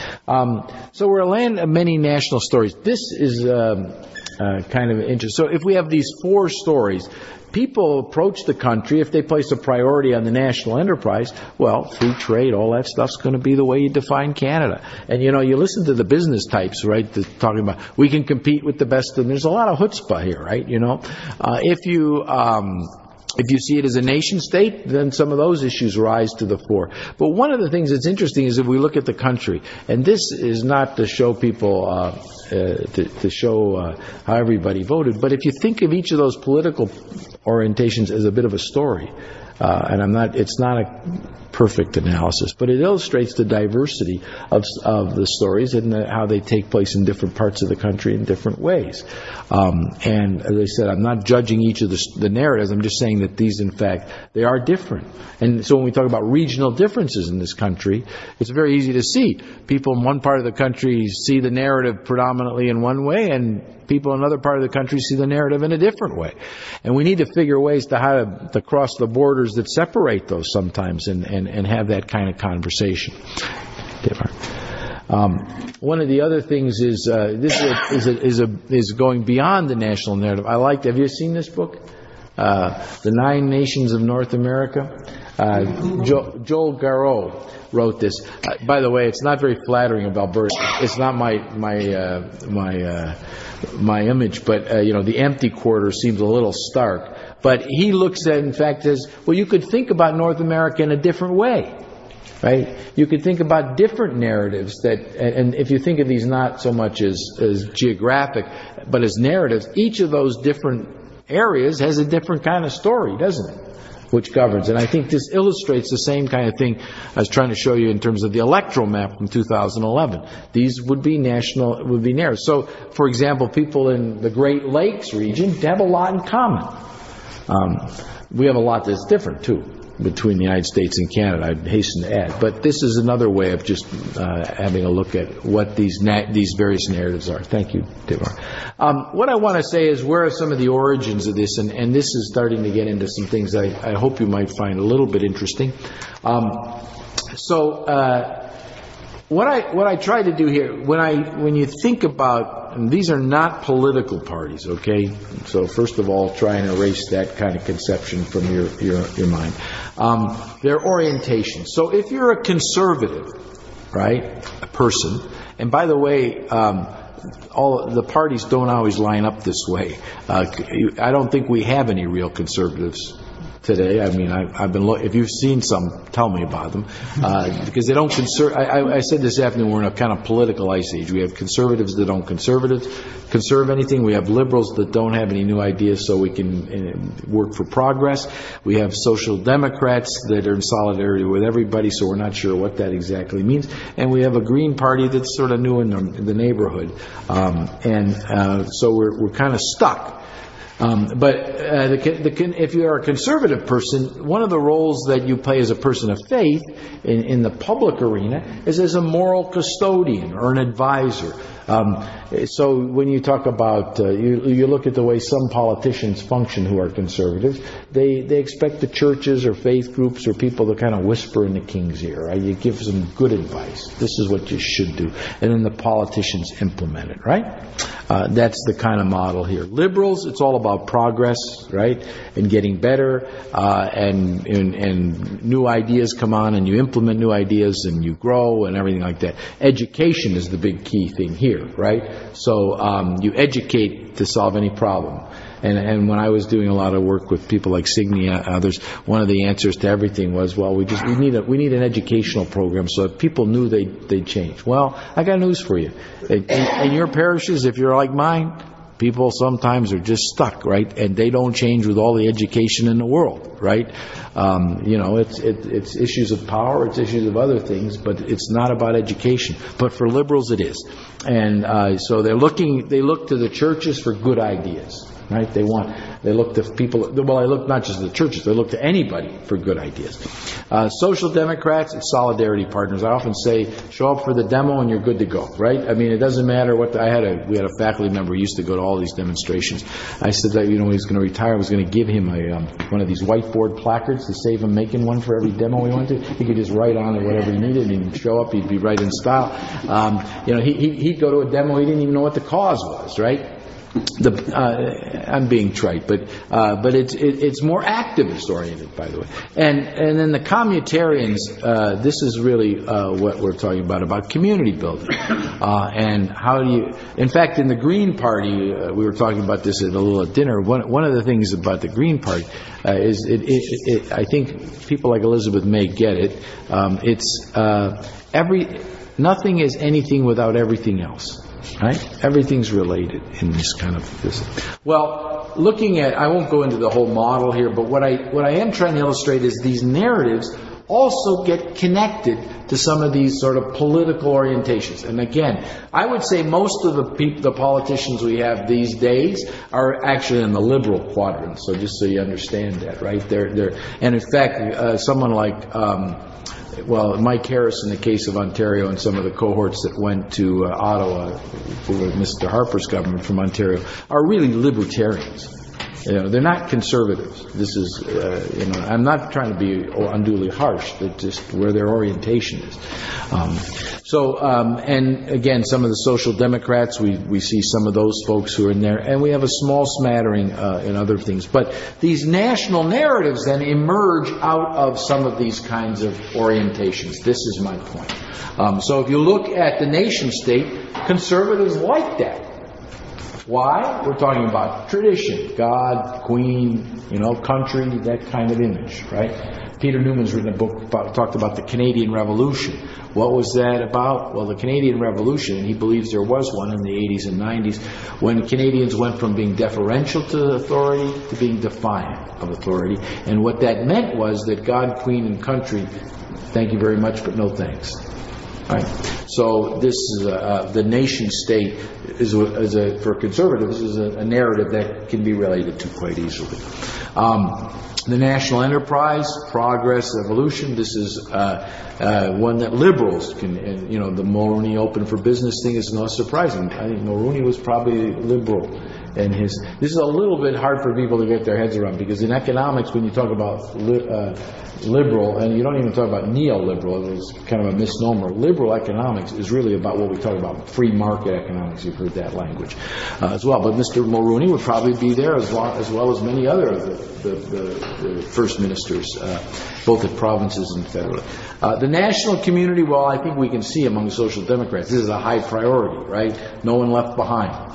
um, so we're a land of many national stories. This is um, uh, kind of interesting. So if we have these four stories. People approach the country, if they place a priority on the national enterprise, well, free trade, all that stuff's going to be the way you define Canada. And, you know, you listen to the business types, right, talking about we can compete with the best, and there's a lot of chutzpah here, right, you know. Uh, if you... Um, If you see it as a nation state, then some of those issues rise to the fore. But one of the things that's interesting is if we look at the country, and this is not to show people, uh, uh, to, to show uh, how everybody voted, but if you think of each of those political orientations as a bit of a story, uh, and I'm not, it's not a perfect analysis, but it illustrates the diversity of of the stories and the, how they take place in different parts of the country in different ways. Um, and as I said, I'm not judging each of the, the narratives. I'm just saying that these, in fact, they are different. And so when we talk about regional differences in this country, it's very easy to see. People in one part of the country see the narrative predominantly in one way, and people in another part of the country see the narrative in a different way. And we need to figure ways to how to, to cross the borders that separate those sometimes and, and, and have that kind of conversation. Um, one of the other things is uh, this is a, is, a, is, a, is going beyond the national narrative. I liked. Have you seen this book, uh, The Nine Nations of North America? Uh, jo- Joel Garreau wrote this. Uh, by the way, it's not very flattering of Alberta. It's not my my uh, my uh, my image, but uh, you know, the empty quarter seems a little stark. But he looks at, in fact, as well. You could think about North America in a different way. right? You could think about different narratives that, and if you think of these not so much as, as geographic, but as narratives, each of those different areas has a different kind of story, doesn't it? Which governs. And I think this illustrates the same kind of thing I was trying to show you in terms of the electoral map from two thousand eleven. These would be national, would be narratives. So, for example, people in the Great Lakes region have a lot in common. Um, we have a lot that's different, too, between the United States and Canada, I'd hasten to add. But this is another way of just uh, having a look at what these na- these various narratives are. Thank you, Devar. Um, what I want to say is, where are some of the origins of this? And, and this is starting to get into some things I, I hope you might find a little bit interesting. Um, so uh, what I what I try to do here, when I when you think about, and these are not political parties, okay? So first of all, try and erase that kind of conception from your your, your mind. Um, their orientation. So if you're a conservative, right, a person, and by the way, um, all the parties don't always line up this way. Uh, I don't think we have any real conservatives today. I mean, I, I've been. Lo- if you've seen some, tell me about them, uh, because they don't conserve. I, I, I said this afternoon, we're in a kind of political ice age. We have conservatives that don't conservative conserve anything. We have liberals that don't have any new ideas, so we can uh, work for progress. We have social democrats that are in solidarity with everybody, so we're not sure what that exactly means. And we have a Green Party that's sort of new in the, in the neighborhood, um, and uh, so we're we're kind of stuck. Um, but uh, the, the, if you are a conservative person, one of the roles that you play as a person of faith in, in the public arena is as a moral custodian or an advisor. Um, so when you talk about, uh, you, you look at the way some politicians function who are conservatives, they, they expect the churches or faith groups or people to kind of whisper in the king's ear. Right? You give them good advice. This is what you should do. And then the politicians implement it, right? Uh, that's the kind of model here. Liberals, it's all about progress, right? And getting better, uh, and, and, and new ideas come on and you implement new ideas and you grow and everything like that. Education is the big key thing here, right? So um, you educate to solve any problem. And, and when I was doing a lot of work with people like Signy and others, one of the answers to everything was, well, we just we need a we need an educational program so that people knew they they'd change. Well, I got news for you. In, in your parishes, if you're like mine, people sometimes are just stuck, right? And they don't change with all the education in the world, right? Um, you know, it's it, it's issues of power, it's issues of other things, but it's not about education. But for liberals, it is. And uh, so they're looking. They look to the churches for good ideas. Right? They want, they look to people, well, they look not just to the churches, they look to anybody for good ideas. Uh, social democrats, it's solidarity partners. I often say, show up for the demo and you're good to go, right? I mean, it doesn't matter what, the, I had a, we had a faculty member who used to go to all these demonstrations. I said that, you know, when he was going to retire, I was going to give him a, um, one of these whiteboard placards to save him making one for every demo he went to. He could just write on it whatever he needed and he'd show up, he'd be right in style. Um, you know, he, he, he'd go to a demo, he didn't even know what the cause was, right? The, uh, I'm being trite, but uh, but it's it, it's more activist oriented, by the way. And and then the communitarians, uh, this is really uh, what we're talking about about community building, uh, and how do you? In fact, in the Green Party, uh, we were talking about this at a little at dinner. One one of the things about the Green Party uh, is it, it, it. I think people like Elizabeth may get it. Um, it's uh, every nothing is anything without everything else. Right? Everything's related in this kind of this. Well, looking at, I won't go into the whole model here, but what I what I am trying to illustrate is these narratives also get connected to some of these sort of political orientations. And again, I would say most of the people, the politicians we have these days are actually in the liberal quadrant. So just so you understand that, right? They're they're, and in fact, uh, someone like. Um, Well, Mike Harris, in the case of Ontario, and some of the cohorts that went to uh, Ottawa for Mister Harper's government from Ontario, are really libertarians. You know, they're not conservatives. This is, uh, you know, I'm not trying to be unduly harsh. That's just where their orientation is. Um, so, um, and again, some of the social democrats, we, we see some of those folks who are in there, and we have a small smattering uh, in other things. But these national narratives then emerge out of some of these kinds of orientations. This is my point. Um, so if you look at the nation state, conservatives like that. Why? We're talking about tradition, God, Queen, you know, country, that kind of image, right? Peter Newman's written a book about, talked about the Canadian Revolution. What was that about? Well, the Canadian Revolution, and he believes there was one in the eighties and nineties, when Canadians went from being deferential to authority to being defiant of authority. And what that meant was that God, Queen, and country, thank you very much, but no thanks. Right. So this is a, uh, the nation state is, a, is a, for conservatives, is a, a narrative that can be related to quite easily. Um, the national enterprise, progress, evolution. This is uh, uh, one that liberals can. And, you know, the Mulroney Open for Business thing is not surprising. I think Mulroney was probably liberal. And his this is a little bit hard for people to get their heads around, because in economics, when you talk about li, uh, liberal, and you don't even talk about neoliberal, it's kind of a misnomer. Liberal economics is really about what we talk about, free market economics. You've heard that language uh, as well. But Mister Mulroney would probably be there as well as, well as many other of the, the, the, the first ministers, uh, both at provinces and federal. Uh, the national community, well, I think we can see among Social Democrats, this is a high priority, right? No one left behind.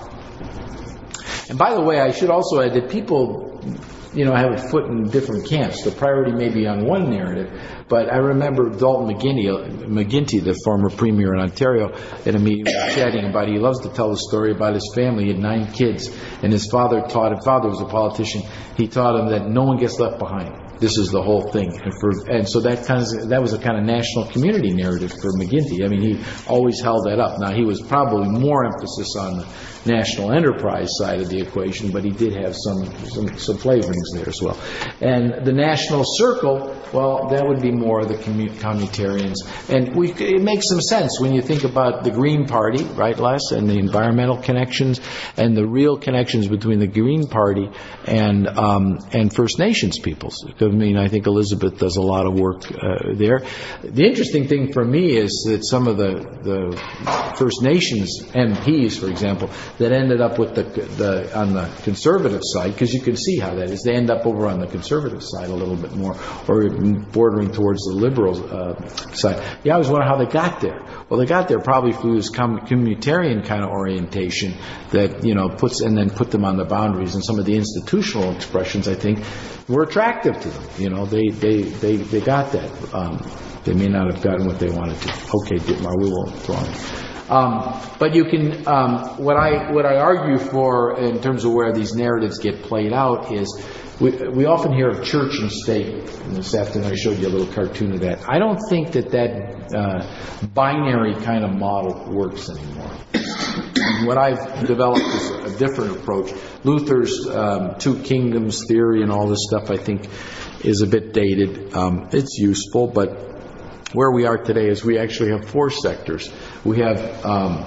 And by the way, I should also add that people, you know, have a foot in different camps. The priority may be on one narrative, but I remember Dalton McGuinty, McGuinty, the former premier in Ontario, at a meeting we were chatting about. He loves to tell the story about his family. He had nine kids, and his father taught him. Father was a politician. He taught him that no one gets left behind. This is the whole thing, and, for, and so that kind of that was a kind of national community narrative for McGuinty. I mean, he always held that up. Now, he was probably more emphasis on the national enterprise side of the equation, but he did have some some, some flavorings there as well. And the national circle, well, that would be more of the commu- communitarians, and we, it makes some sense when you think about the Green Party, right, Les, and the environmental connections and the real connections between the Green Party and um, and First Nations peoples. I mean, I think Elizabeth does a lot of work uh, there. The interesting thing for me is that some of the, the First Nations M Ps, for example, that ended up with the, the on the conservative side, because you can see how that is. They end up over on the conservative side a little bit more, or bordering towards the liberal uh, side. You always wonder how they got there. Well, they got there probably through this com- communitarian kind of orientation that, you know, puts and then put them on the boundaries. And some of the institutional expressions, I think, were attractive to them. You know, they they they, they got that. Um, they may not have gotten what they wanted to. Okay, Dietmar, we won't go on. Um, but you can, um, what I what I argue for in terms of where these narratives get played out is, we, we often hear of church and state. And this afternoon I showed you a little cartoon of that. I don't think that that uh, binary kind of model works anymore. What I've developed is a different approach. Luther's um, two kingdoms theory and all this stuff, I think, is a bit dated. Um, it's useful, but where we are today is we actually have four sectors. We have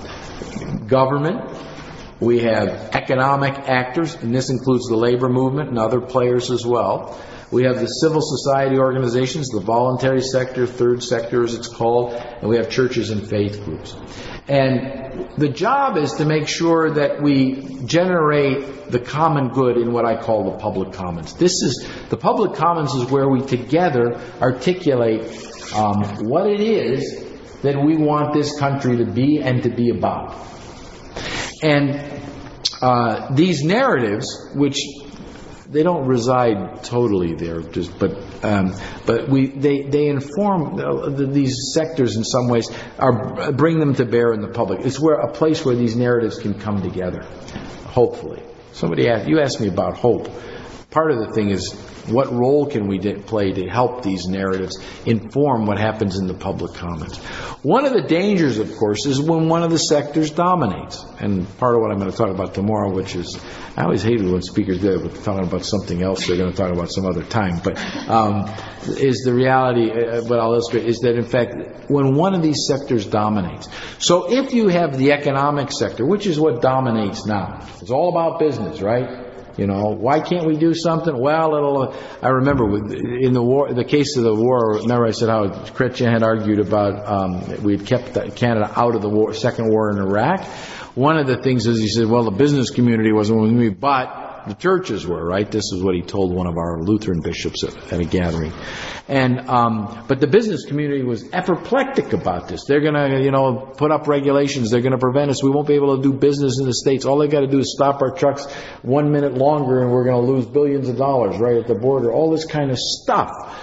um, government, we have economic actors, and this includes the labor movement and other players as well. We have the civil society organizations, the voluntary sector, third sector as it's called, and we have churches and faith groups. And the job is to make sure that we generate the common good in what I call the public commons. This is, the public commons is where we together articulate um, what it is that we want this country to be and to be about. And uh, these narratives, which they don't reside totally there, just but um, but we they they inform uh, the, these sectors in some ways, are bring them to bear in the public. It's where a place where these narratives can come together. Hopefully, somebody asked, you asked me about hope. Part of the thing is, what role can we play to help these narratives inform what happens in the public commons? One of the dangers, of course, is when one of the sectors dominates. And part of what I'm going to talk about tomorrow, which is, I always hated when speakers do it, but talking about something else they're going to talk about some other time. But um, is the reality, uh, what I'll illustrate, is that in fact, when one of these sectors dominates. So if you have the economic sector, which is what dominates now, it's all about business, right? You know, why can't we do something? Well, it'll, uh, I remember with, in the war, the case of the war, remember I said how Chrétien had argued about um, we had kept Canada out of the war, second war in Iraq. One of the things is he said, well, the business community wasn't with me, but the churches were, right? This is what he told one of our Lutheran bishops at, at a gathering. And, um, but the business community was apoplectic about this. They're going to, you know, put up regulations. They're going to prevent us. We won't be able to do business in the States. All they got to do is stop our trucks one minute longer and we're going to lose billions of dollars right at the border. All this kind of stuff.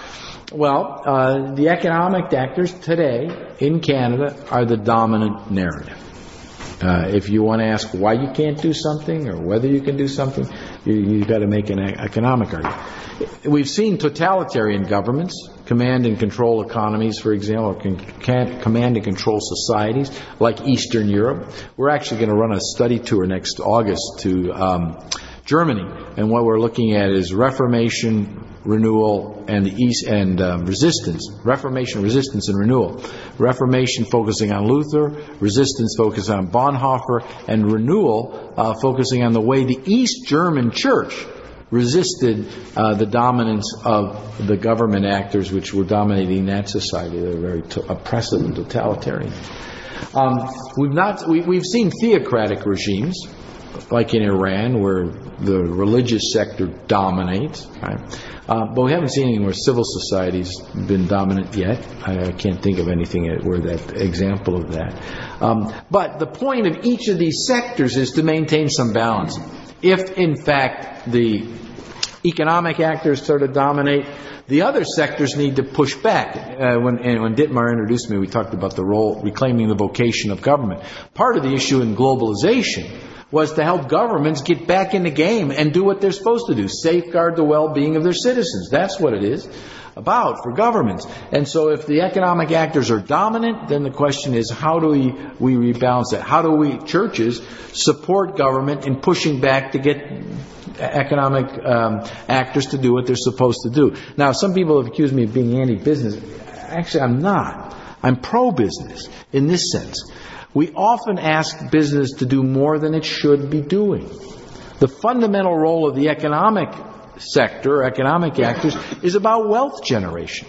well, uh, the economic actors today in Canada are the dominant narrative. Uh, if you want to ask why you can't do something or whether you can do something, you, you've got to make an economic argument. We've seen totalitarian governments command and control economies, for example, or can, can command and control societies like Eastern Europe. We're actually going to run a study tour next August to um, Germany, and what we're looking at is Reformation, renewal, and the East and uh, resistance. Reformation, resistance, and renewal. Reformation focusing on Luther, resistance focusing on Bonhoeffer, and renewal uh, focusing on the way the East German Church resisted uh, the dominance of the government actors which were dominating that society. They were very t- oppressive and totalitarian. Um, we've not we, we've seen theocratic regimes like in Iran where the religious sector dominates, right? Uh, but we haven't seen anything where civil society's been dominant yet. I, I can't think of anything where that example of that. Um, but the point of each of these sectors is to maintain some balance. If, in fact, the economic actors sort of dominate, the other sectors need to push back. Uh, when, and when Dietmar introduced me, we talked about the role, reclaiming the vocation of government. Part of the issue in globalization was to help governments get back in the game and do what they're supposed to do, safeguard the well-being of their citizens. That's what it is about for governments. And so if the economic actors are dominant, then the question is, how do we, we rebalance that? How do we, churches, support government in pushing back to get economic um, actors to do what they're supposed to do? Now, some people have accused me of being anti-business. Actually, I'm not. I'm pro-business in this sense. We often ask business to do more than it should be doing. The fundamental role of the economic sector, economic actors, is about wealth generation.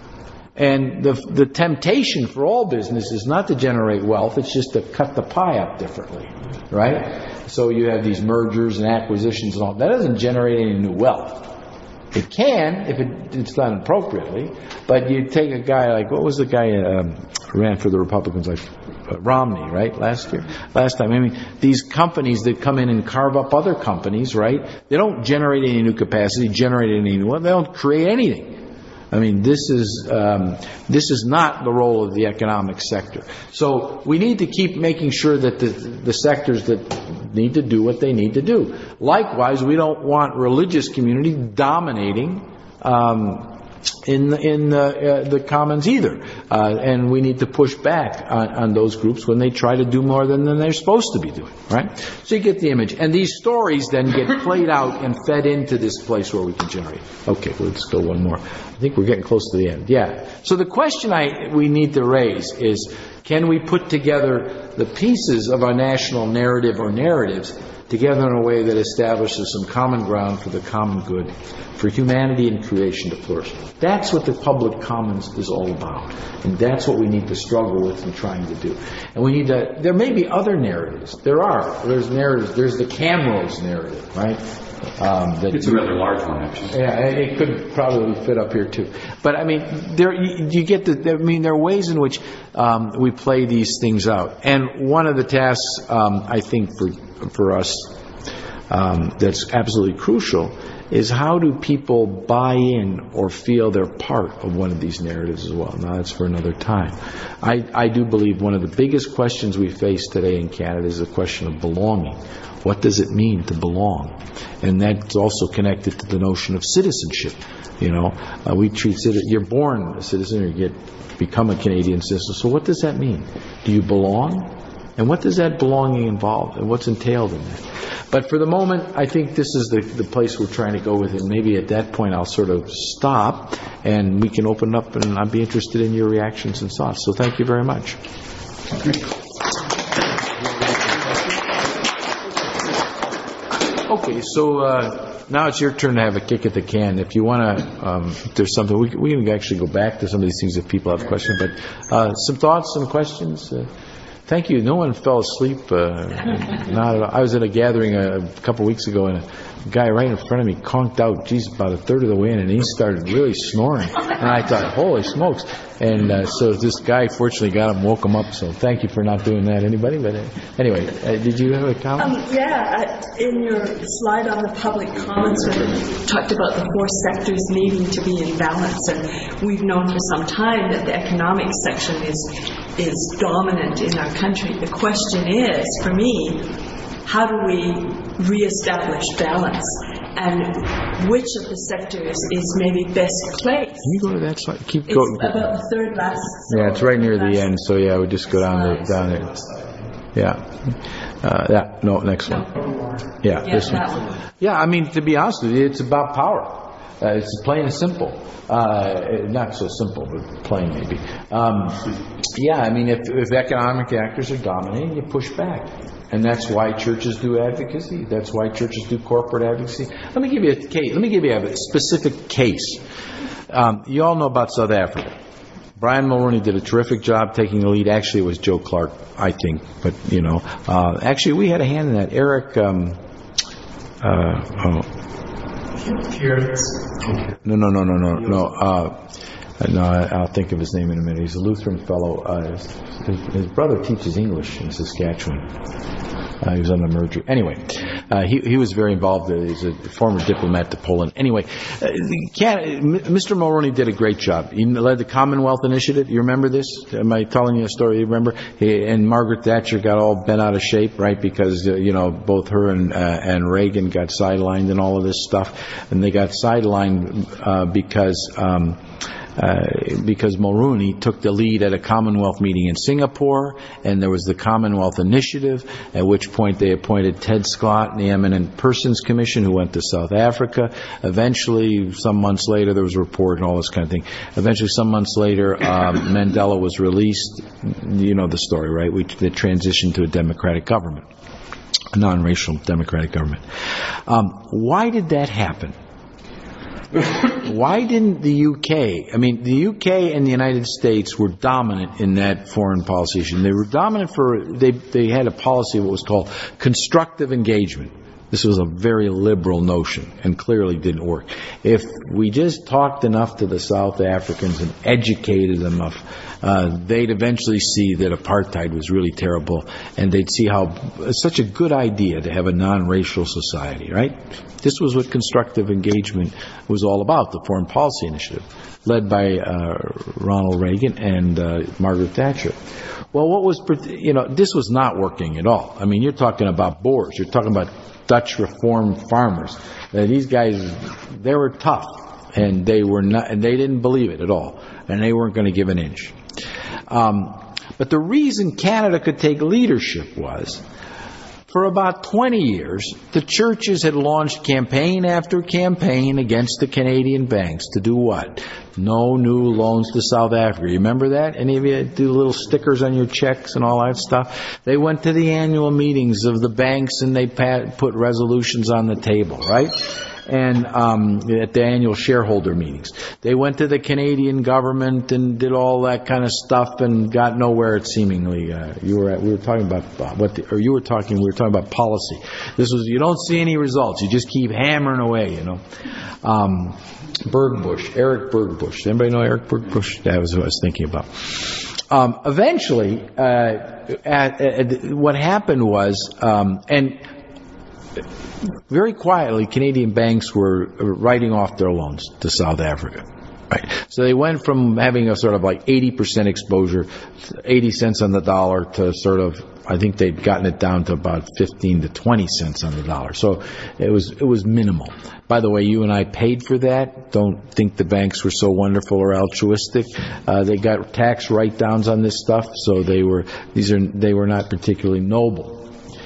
And the the temptation for all business is not to generate wealth, it's just to cut the pie up differently, right? So you have these mergers and acquisitions and all. That doesn't generate any new wealth. It can, if it, it's done appropriately, but you take a guy like, what was the guy who um, ran for the Republicans, like uh, Romney, right, last year? Last time. I mean, these companies that come in and carve up other companies, right, they don't generate any new capacity, generate any new wealth, they don't create anything. I mean, this is um, this is not the role of the economic sector. So we need to keep making sure that the, the sectors that need to do what they need to do. Likewise, we don't want religious community dominating um, in the, in the, uh, the commons either. Uh, and we need to push back on, on those groups when they try to do more than, than they're supposed to be doing, right? So you get the image. And these stories then get played out and fed into this place where we can generate. Okay, let's go one more. I think we're getting close to the end. Yeah. So the question I we need to raise is, can we put together the pieces of our national narrative or narratives together in a way that establishes some common ground for the common good, for humanity and creation to flourish? That's what the public commons is all about. And that's what we need to struggle with and trying to do. And we need to, there may be other narratives. There are. There's narratives. There's the Camrose narrative, right? Um, that it's a rather large one, actually. Yeah, it could probably fit up here too. But I mean, there you, you get the. I mean, there are ways in which um, we play these things out. And one of the tasks, um, I think, for for us, um, that's absolutely crucial, is how do people buy in or feel they're part of one of these narratives as well. Now, that's for another time. I, I do believe one of the biggest questions we face today in Canada is the question of belonging. What does it mean to belong? And that's also connected to the notion of citizenship. You know, uh, we treat citizen, you're born a citizen, or you get become a Canadian citizen. So what does that mean? Do you belong? And what does that belonging involve? And what's entailed in that? But for the moment, I think this is the, the place we're trying to go with it. Maybe at that point I'll sort of stop and we can open up, and I'd be interested in your reactions and thoughts. So thank you very much. Okay, so uh, now it's your turn to have a kick at the can. If you want to, um, if there's something, we, we can actually go back to some of these things if people have questions. But uh, some thoughts, some questions? Uh, Thank you. No one fell asleep. Uh, not at all. I was at a gathering a, a couple weeks ago, and a guy right in front of me conked out, geez, about a third of the way in, and he started really snoring. And I thought, holy smokes. And uh, so this guy fortunately got him, woke him up. So thank you for not doing that, anybody. But uh, anyway, uh, did you have a comment? Um, yeah, uh, in your slide on the public comments, when you talked about the four sectors needing to be in balance, and we've known for some time that the economic section is is dominant in our country. The question is, for me, how do we reestablish balance? And which of the sectors is maybe best placed? Can you go to that slide? Keep It's going. about the third last. Yeah, it's right near the last end. So yeah, I would just go down there, down there. Yeah. Uh, yeah. No, next one. Yeah, Yeah, this that one. one. Yeah, I mean, to be honest with you, it's about power. Uh, it's plain and simple. Uh, not so simple, but plain maybe. Um, yeah, I mean, if, if economic actors are dominating, you push back. And that's why churches do advocacy. That's why churches do corporate advocacy. Let me give you a case. Let me give you a specific case. Um, you all know about South Africa. Brian Mulroney did a terrific job taking the lead. Actually, it was Joe Clark, I think. But, you know, uh, actually, we had a hand in that. Eric, um, uh, oh. No, no, no, no, no, no. Uh, no, I'll think of his name in a minute. He's a Lutheran fellow. Uh, his, his brother teaches English in Saskatchewan. Uh, he was on the merger. Anyway, uh, he he was very involved. He's a former diplomat to Poland. Anyway, uh, Mister Mulroney did a great job. He led the Commonwealth Initiative. You remember this? Am I telling you a story? You remember? He, and Margaret Thatcher got all bent out of shape, right? Because uh, you know both her and uh, and Reagan got sidelined and all of this stuff, and they got sidelined uh, because. Um, Uh, because Mulroney took the lead at a Commonwealth meeting in Singapore, and there was the Commonwealth Initiative, at which point they appointed Ted Scott and the Eminent Persons Commission, who went to South Africa. Eventually, some months later, there was a report and all this kind of thing. Eventually, some months later, um, Mandela was released. You know the story, right? We they transitioned to a democratic government, a non-racial democratic government. Um, why did that happen? Why didn't the U K, I mean, the U K and the United States were dominant in that foreign policy issue. They were dominant for, they they had a policy of what was called constructive engagement. This was a very liberal notion and clearly didn't work. If we just talked enough to the South Africans and educated them enough, uh, they'd eventually see that apartheid was really terrible, and they'd see how it's such a good idea to have a non-racial society, right? This was what constructive engagement was all about, the foreign policy initiative, led by uh, Ronald Reagan and uh, Margaret Thatcher. Well, what was, you know, this was not working at all. I mean, you're talking about Boers. You're talking about Dutch Reformed farmers. Uh, these guys, they were tough, and they were not, and they didn't believe it at all, and they weren't going to give an inch. Um, but the reason Canada could take leadership was, for about twenty years, the churches had launched campaign after campaign against the Canadian banks to do what? No new loans to South Africa. You remember that? Any of you do little stickers on your checks and all that stuff? They went to the annual meetings of the banks and they put resolutions on the table, right? And um, at the annual shareholder meetings. They went to the Canadian government and did all that kind of stuff and got nowhere. It seemingly uh, you were at, we were talking about uh, what, the, or you were talking. We were talking about policy. This was you don't see any results. You just keep hammering away. You know, um, Bergbush, Eric Bergbush. Anybody know Eric Bergbush? That was what I was thinking about. Um, eventually, uh, at, at, what happened was, um, and. Very quietly, Canadian banks were writing off their loans to South Africa. Right. So they went from having a sort of like eighty percent exposure, eighty cents on the dollar, to sort of, I think they'd gotten it down to about fifteen to twenty cents on the dollar. So it was it was minimal. By the way, you and I paid for that. Don't think the banks were so wonderful or altruistic. Uh, they got tax write-downs on this stuff, so they were these are they were not particularly noble.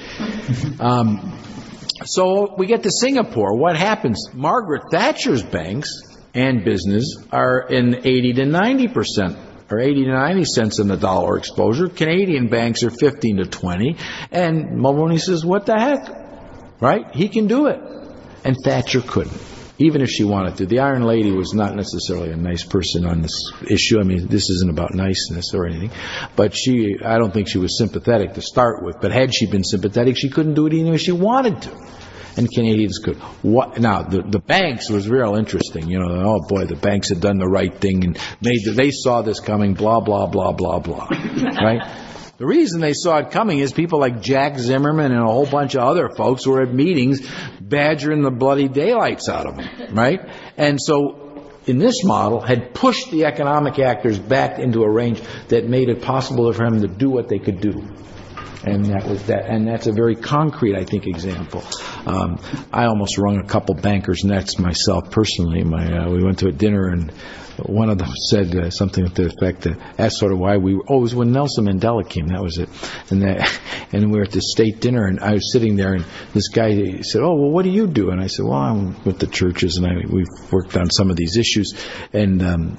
Um, So we get to Singapore. What happens? Margaret Thatcher's banks and business are in eighty to ninety percent or eighty to ninety cents on the dollar exposure. Canadian banks are fifteen to twenty. And Mulroney says, what the heck? Right? He can do it. And Thatcher couldn't. even if she wanted to. The Iron Lady was not necessarily a nice person on this issue. I mean, this isn't about niceness or anything. But she, I don't think she was sympathetic to start with. But had she been sympathetic, she couldn't do it even if she wanted to. And Canadians could. What, now, the, the banks was real interesting. You know, oh boy, the banks had done the right thing and made the, they saw this coming, blah, blah, blah, blah, blah. Right? The reason they saw it coming is people like Jack Zimmerman and a whole bunch of other folks were at meetings badgering the bloody daylights out of them, right? And so, in this model, had pushed the economic actors back into a range that made it possible for them to do what they could do. And that was that, and that's a very concrete, I think, example. Um, I almost wrung a couple bankers' necks myself personally. My uh, we went to a dinner and one of them said uh, something to the effect that that's sort of why we were, oh, it was when Nelson Mandela came, that was it. And that, and we were at the state dinner and I was sitting there and this guy said, oh, well, what do you do? And I said, well, I'm with the churches and I, we've worked on some of these issues. And, um,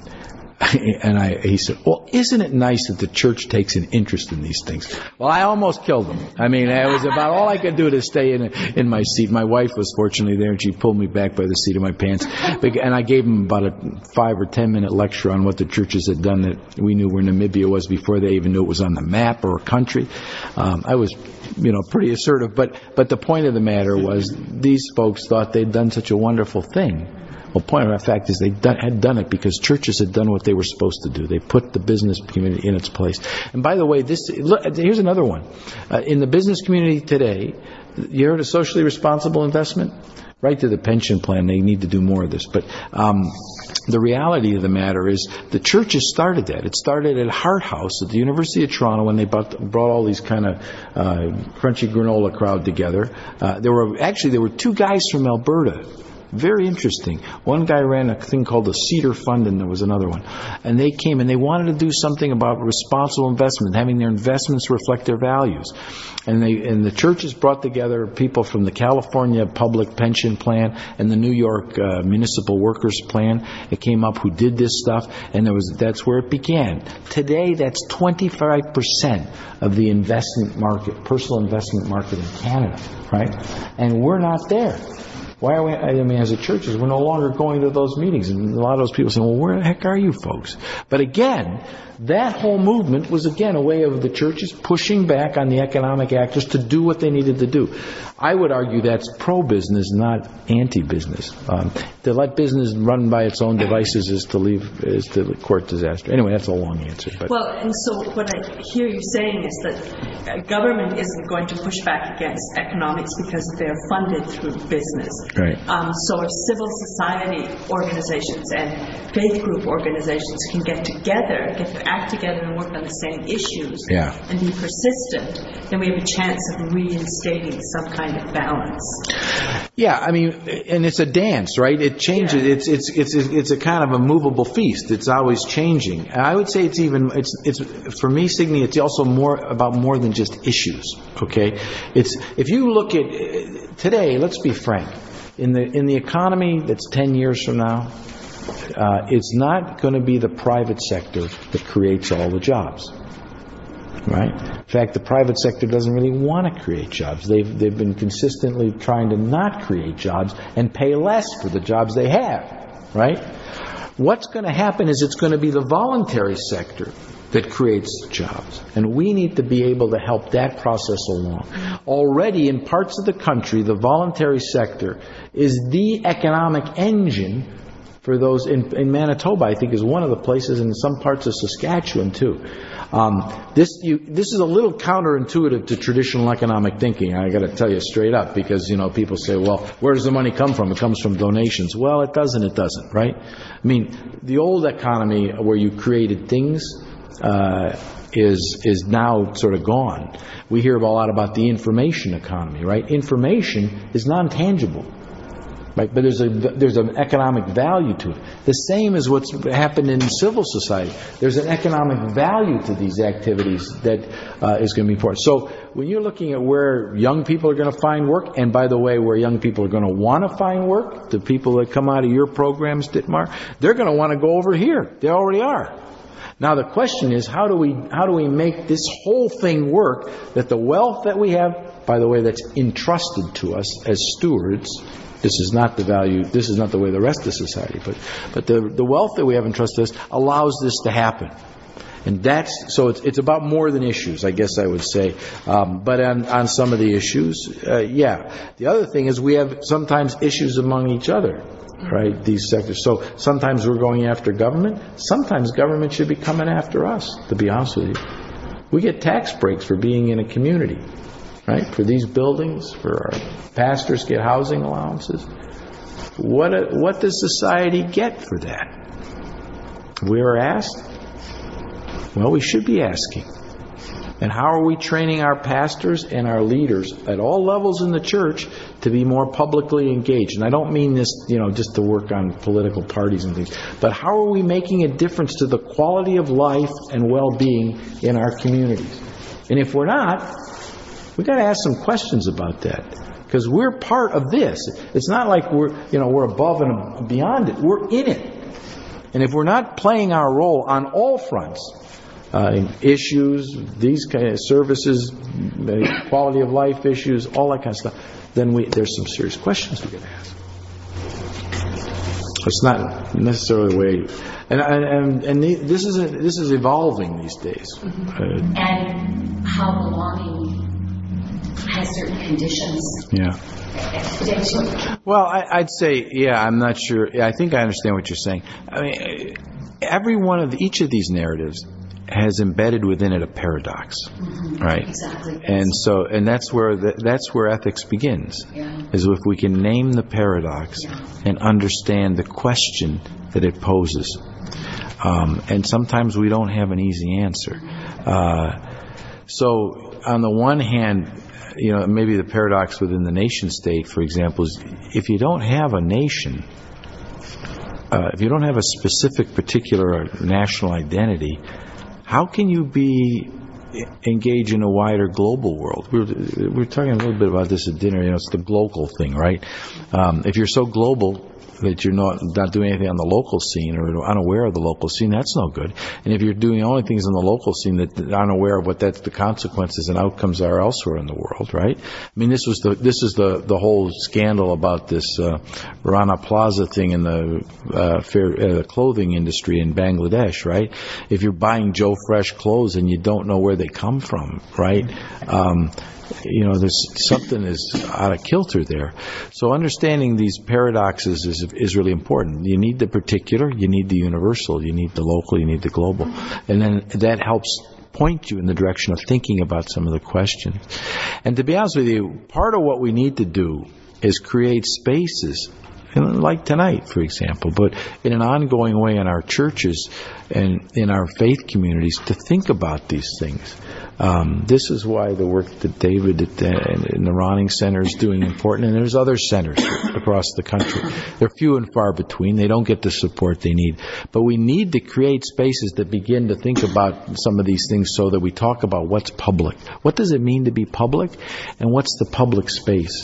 and I, he said, well, isn't it nice that the church takes an interest in these things? Well, I almost killed him. I mean, it was about all I could do to stay in in my seat. My wife was fortunately there, and she pulled me back by the seat of my pants. And I gave him about a five or ten minute lecture on what the churches had done that we knew where Namibia was before they even knew it was on the map or a country. Um, I was, you know, pretty assertive. But, but the point of the matter was these folks thought they'd done such a wonderful thing. Well, point of fact is they done, had done it because churches had done what they were supposed to do. They put the business community in its place. And by the way, this look, here's another one. Uh, in the business community today, you heard of socially responsible investment? Right to the pension plan, they need to do more of this. But um, the reality of the matter is the churches started that. It started at Hart House at the University of Toronto when they brought, brought all these kind of uh, crunchy granola crowd together. Uh, there were actually there were two guys from Alberta. Very interesting. One guy ran a thing called the Cedar Fund, and there was another one. And they came and they wanted to do something about responsible investment, having their investments reflect their values. And they and the churches brought together people from the California Public Pension Plan and the New York uh, Municipal Workers Plan. It came up who did this stuff, and there was that's where it began. Today, that's twenty-five percent of the investment market, personal investment market in Canada, right? And we're not there. Why are we, I mean, as a church, we're no longer going to those meetings. And a lot of those people say, well, where the heck are you folks? But again, that whole movement was, again, a way of the churches pushing back on the economic actors to do what they needed to do. I would argue that's pro-business, not anti-business. Um, to let business run by its own devices is to leave, is to court disaster. Anyway, that's a long answer. But. Well, and so what I hear you saying is that government isn't going to push back against economics because they're funded through business. Right. Um, so if civil society organizations and faith group organizations can get together, get to act together and work on the same issues yeah. and be persistent, then we have a chance of reinstating some kind of balance. Yeah, I mean, and it's a dance, right? It changes. Yeah. It's it's it's it's a kind of a movable feast. It's always changing. And I would say it's even it's it's for me, Signe. It's also more about more than just issues. Okay, it's if you look at today. Let's be frank. In the in the economy that's ten years from now, uh, it's not going to be the private sector that creates all the jobs. Right? In fact, the private sector doesn't really want to create jobs. They've they've been consistently trying to not create jobs and pay less for the jobs they have. Right? What's going to happen is it's going to be the voluntary sector that creates jobs. And we need to be able to help that process along. Already in parts of the country, the voluntary sector is the economic engine for those. In, in Manitoba, I think, is one of the places, in some parts of Saskatchewan, too. Um, this you, this is a little counterintuitive to traditional economic thinking. I got to tell you straight up, because you know people say, "Well, where does the money come from? It comes from donations." Well, it doesn't. It doesn't, right? I mean, the old economy where you created things uh, is is now sort of gone. We hear a lot about the information economy, right? Information is non-tangible. Right, but there's a there's an economic value to it. The same as what's happened in civil society. There's an economic value to these activities that uh, is going to be important. So when you're looking at where young people are going to find work, and by the way, where young people are going to want to find work, the people that come out of your programs, Dietmar, they're going to want to go over here. They already are. Now the question is, how do we how do we make this whole thing work? That the wealth that we have, by the way, that's entrusted to us as stewards This is not the value. This is not the way the rest of society. But but the the wealth that we have entrusted us allows this to happen. And that's, so it's, it's about more than issues, I guess I would say. Um, but on, on some of the issues, uh, yeah. The other thing is we have sometimes issues among each other, right, these sectors. So sometimes we're going after government. Sometimes government should be coming after us, to be honest with you. We get tax breaks for being in a community, right, for these buildings, for our pastors get housing allowances. What, a, what does society get for that? We are asked. Well, we should be asking. And how are we training our pastors and our leaders at all levels in the church to be more publicly engaged? And I don't mean this, you know, just to work on political parties and things, but how are we making a difference to the quality of life and well-being in our communities? And if we're not, we've got to ask some questions about that. Because we're part of this. It's not like we're, you know, we're above and beyond it. We're in it. And if we're not playing our role on all fronts, Uh, issues, these kind of services, quality of life issues, all that kind of stuff, then we, there's some serious questions we've got to ask. It's not necessarily the way, and and and this is a, this is evolving these days. Mm-hmm. Uh, and how belonging has certain conditions. Yeah. Well, I, I'd say, yeah, I'm not sure. Yeah, I think I understand what you're saying. I mean, every one of the, each of these narratives has embedded within it a paradox, mm-hmm. right? Exactly. And so, and that's where the, that's where ethics begins. Yeah. Is if we can name the paradox yeah. and understand the question that it poses. Um, and sometimes we don't have an easy answer. Uh, so, on the one hand, you know, maybe the paradox within the nation state, for example, is if you don't have a nation, uh, if you don't have a specific, particular national identity, how can you be engaged in a wider global world? We were, we were talking a little bit about this at dinner. You know, it's the global thing, right? Um, if you're so global that you're not not doing anything on the local scene or unaware of the local scene, that's no good. And if you're doing only things on the local scene that are unaware of what that's the consequences and outcomes are elsewhere in the world, right? I mean, this was the this is the the whole scandal about this uh, Rana Plaza thing in the uh, fair uh, clothing industry in Bangladesh, right? If you're buying Joe Fresh clothes and you don't know where they come from, right? Um, You know, there's something is out of kilter there. So understanding these paradoxes is is really important. You need the particular, you need the universal, you need the local, you need the global. And then that helps point you in the direction of thinking about some of the questions. And to be honest with you, part of what we need to do is create spaces, like tonight, for example, but in an ongoing way in our churches and in our faith communities to think about these things. Um, this is why the work that David at the, in the Ronning Center is doing important, and there's other centers across the country. They're few and far between. They don't get the support they need. But we need to create spaces that begin to think about some of these things so that we talk about what's public. What does it mean to be public, and what's the public space?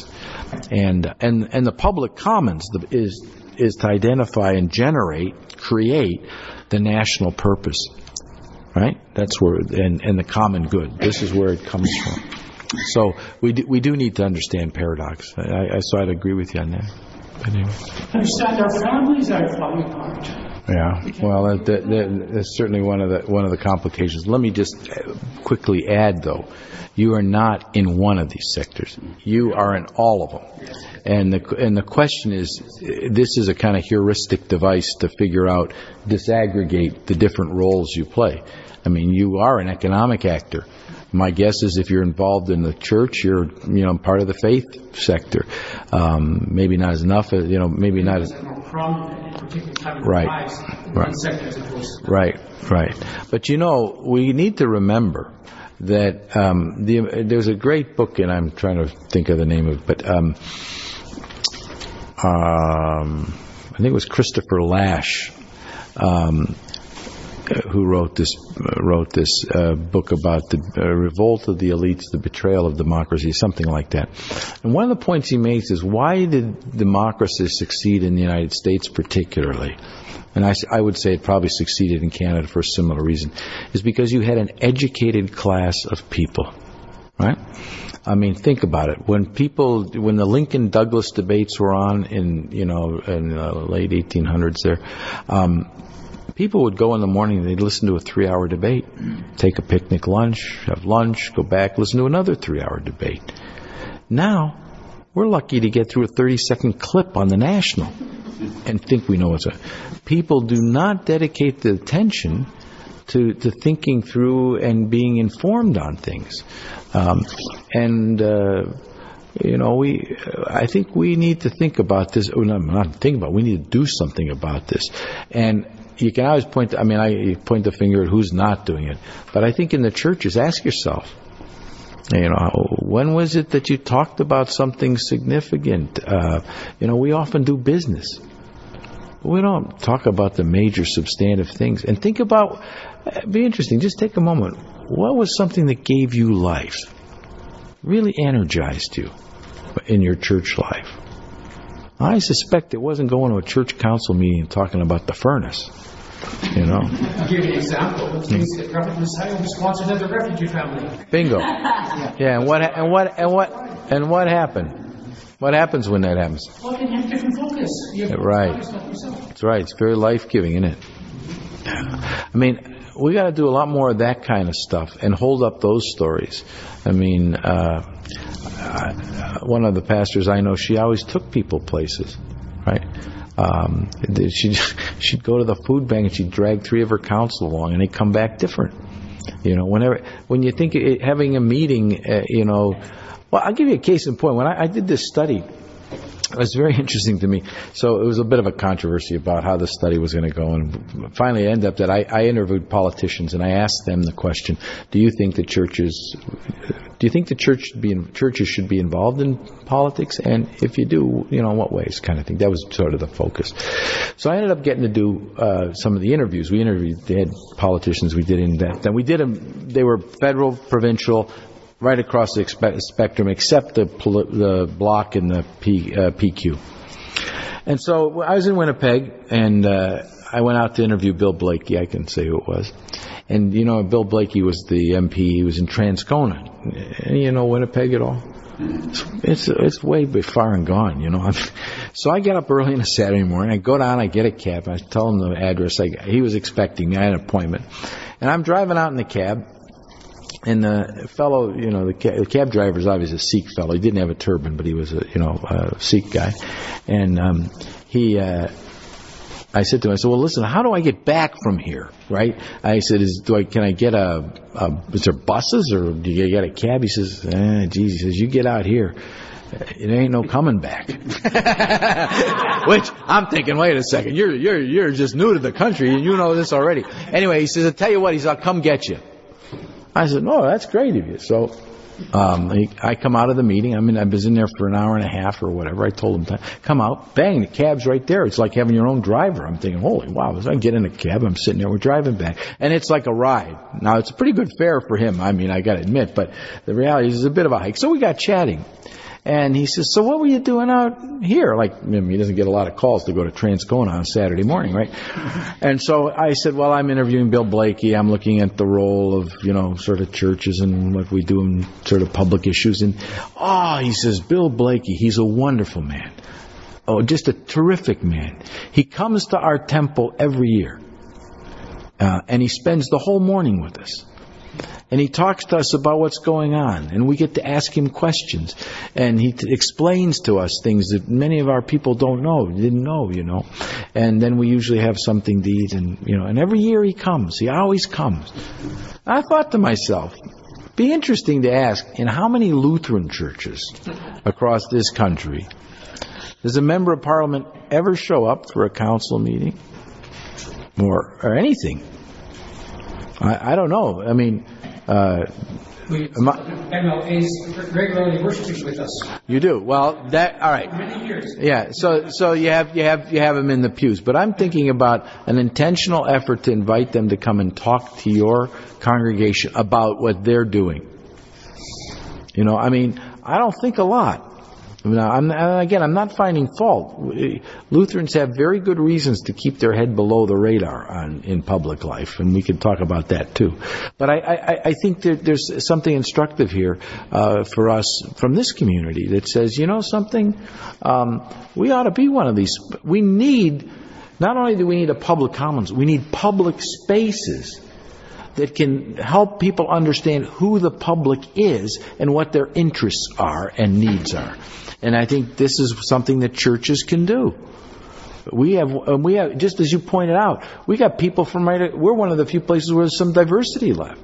And and and the public commons is is to identify and generate, create the national purpose. Right? That's where, and, and the common good. This is where it comes from. So we do, we do need to understand paradox. I, I so I'd agree with you on that. But anyway. Understand our families are falling apart. Yeah. Well, that, that, that, that's certainly one of the one of the complications. Let me just quickly add, though, you are not in one of these sectors. You are in all of them. And the and the question is, this is a kind of heuristic device to figure out, disaggregate the different roles you play. I mean, you are an economic actor. My guess is if you're involved in the church, you're, you know, part of the faith sector. Um, maybe not as enough, you know, maybe not as... Right, right, right, right. But, you know, we need to remember that um, the, there's a great book, and I'm trying to think of the name of it, but um, um, I think it was Christopher Lasch, um, who wrote this wrote this uh, book about the uh, revolt of the elites, the betrayal of democracy, something like that. And one of the points he makes is, why did democracy succeed in the United States particularly? And I, I would say it probably succeeded in Canada for a similar reason, is because you had an educated class of people, right? I mean, think about it. When people, when the Lincoln Douglas debates were on in, you know, in the late eighteen hundreds there, um, people would go in the morning and they'd listen to a three-hour debate, take a picnic lunch, have lunch, go back, listen to another three-hour debate. Now, we're lucky to get through a thirty-second clip on the National and think we know what's up. People do not dedicate the attention to, to thinking through and being informed on things. Um, and, uh, you know, we, I think we need to think about this. Oh, no, not think about it. We need to do something about this. And you can always point, I mean, I point the finger at who's not doing it. But I think in the churches, ask yourself, you know, when was it that you talked about something significant? Uh, you know, we often do business. We don't talk about the major substantive things. And think about, it'd be interesting, just take a moment. What was something that gave you life? Really energized you in your church life? I suspect it wasn't going to a church council meeting and talking about the furnace. You know. I'll give you an example. The Prophet Messiah sponsored another refugee family. Bingo. Yeah. yeah, and what and what and what and what happened? What happens when that happens? Well, you have different focus. You have right. That's right. It's very life-giving, isn't it? I mean, we got to do a lot more of that kind of stuff and hold up those stories. I mean, uh, uh, one of the pastors I know, she always took people places, right? Um, she'd, she'd go to the food bank and she'd drag three of her council along, and they'd come back different. You know, whenever when you think it, having a meeting, uh, you know, well, I'll give you a case in point. When I, I did this study, it was very interesting to me. So it was a bit of a controversy about how the study was going to go, and finally it ended up that I, I interviewed politicians and I asked them the question: Do you think the churches, do you think the church should be in, churches should be involved in politics? And if you do, you know, in what ways, kind of thing. That was sort of the focus. So I ended up getting to do uh, some of the interviews. We interviewed, they had politicians. We did in that. Then we did them. They were federal, provincial, right across the expe- spectrum, except the pol- the block and the P, uh, P Q. And so I was in Winnipeg, and uh, I went out to interview Bill Blakey. I can say who it was. And, you know, Bill Blakey was the M P. He was in Transcona. And, you know, Winnipeg at all? It's, it's it's way far and gone, you know. So I get up early on a Saturday morning. I go down, I get a cab. I tell him the address. I, he was expecting me. I had an appointment. And I'm driving out in the cab. And the fellow, you know, the cab, the cab driver is obviously a Sikh fellow. He didn't have a turban, but he was a, you know, a Sikh guy. And um, he, uh, I said to him, I said, well, listen, how do I get back from here, right? I said, is do I can I get a, a is there buses or do you get a cab? He says, eh, geez, he says, you get out here. It ain't no coming back. Which I'm thinking, wait a second, you're you're you're just new to the country and you know this already. Anyway, he says, I'll tell you what, he says, I'll come get you. I said, no, that's great of you. So um, he, I come out of the meeting. I mean, I was in there for an hour and a half or whatever. I told him to come out. Bang, the cab's right there. It's like having your own driver. I'm thinking, holy wow. As I get in a cab, I'm sitting there. We're driving back. And it's like a ride. Now, it's a pretty good fare for him. I mean, I got to admit. But the reality is it's a bit of a hike. So we got chatting. And he says, so what were you doing out here? Like, I mean, he doesn't get a lot of calls to go to Transcona on Saturday morning, right? And so I said, well, I'm interviewing Bill Blakey. I'm looking at the role of, you know, sort of churches and what we do in sort of public issues. And, oh, he says, Bill Blakey, he's a wonderful man. Oh, just a terrific man. He comes to our temple every year. Uh, and he spends the whole morning with us. And he talks to us about what's going on. And we get to ask him questions. And he t- explains to us things that many of our people don't know, didn't know, you know. And then we usually have something to eat. And, you know, and every year he comes. He always comes. I thought to myself, be interesting to ask, in how many Lutheran churches across this country does a member of parliament ever show up for a council meeting? Or, or anything? I, I don't know. I mean... Uh, we M L As regularly worships with us. You do well. That all right. Many years. Yeah. So so you have you have you have them in the pews. But I'm thinking about an intentional effort to invite them to come and talk to your congregation about what they're doing. You know, I mean, I don't think a lot. Now, I'm, again, I'm not finding fault. Lutherans have very good reasons to keep their head below the radar on, in public life, and we can talk about that too. But I, I, I think that there's something instructive here uh, for us from this community that says, you know something, um, we ought to be one of these. We need, not only do we need a public commons, we need public spaces that can help people understand who the public is and what their interests are and needs are. And I think this is something that churches can do. We have, we have, just as you pointed out, we got people from right. We're one of the few places where there's some diversity left,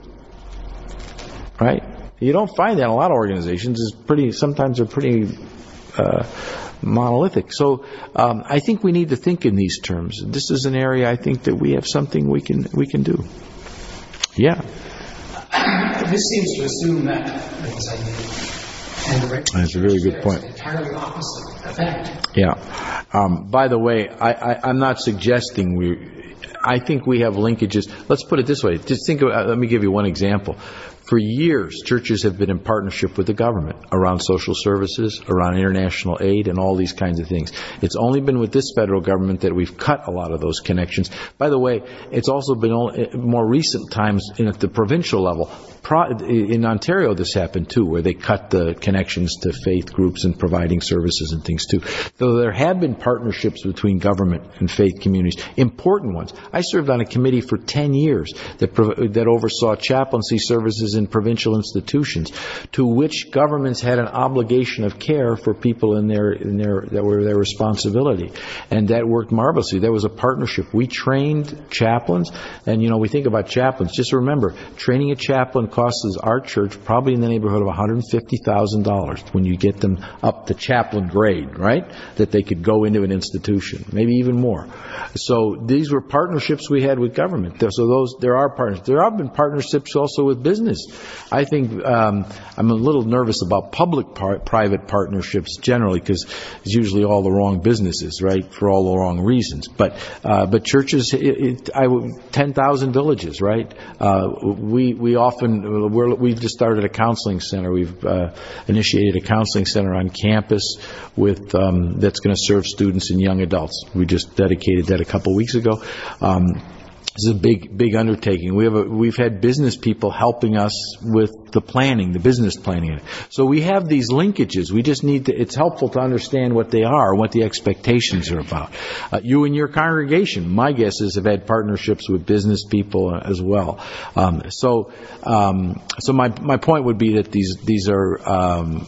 right? You don't find that in a lot of organizations. It's pretty. Sometimes they're pretty uh, monolithic. So um, I think we need to think in these terms. This is an area I think that we have something we can we can do. Yeah. This seems to assume that. And the That's a really good point. Entirely opposite effect. Yeah. Um, by the way, I, I, I'm not suggesting we. I think we have linkages. Let's put it this way. Just think. Of, uh, let me give you one example. For years, churches have been in partnership with the government around social services, around international aid, and all these kinds of things. It's only been with this federal government that we've cut a lot of those connections. By the way, it's also been only, more recent times in, at the provincial level. In Ontario, this happened too, where they cut the connections to faith groups and providing services and things too. Though there have been partnerships between government and faith communities, important ones. I served on a committee for ten years that that oversaw chaplaincy services in provincial institutions, to which governments had an obligation of care for people in their in their that were their responsibility, and that worked marvelously. There was a partnership. We trained chaplains, and you know we think about chaplains. Just remember, training a chaplain costs our church probably in the neighborhood of one hundred fifty thousand dollars when you get them up to chaplain grade, right? That they could go into an institution, maybe even more. So these were partnerships we had with government. So those there are partners. There have been partnerships also with business. I think um, I'm a little nervous about public-private partnerships generally because it's usually all the wrong businesses, right, for all the wrong reasons. But uh, but churches, it, it, I ten thousand villages, right? Uh, we we often we're, we've just started a counseling center. We've uh, initiated a counseling center on campus with um, that's going to serve students and young adults. We just dedicated that a couple weeks ago. Um, This is a big, big undertaking. We have a, we've had business people helping us with the planning, the business planning. So we have these linkages. We just need to, it's helpful to understand what they are, what the expectations are about. Uh, you and your congregation, my guess is, have had partnerships with business people as well. Um, so, um, so my, my point would be that these, these are, um,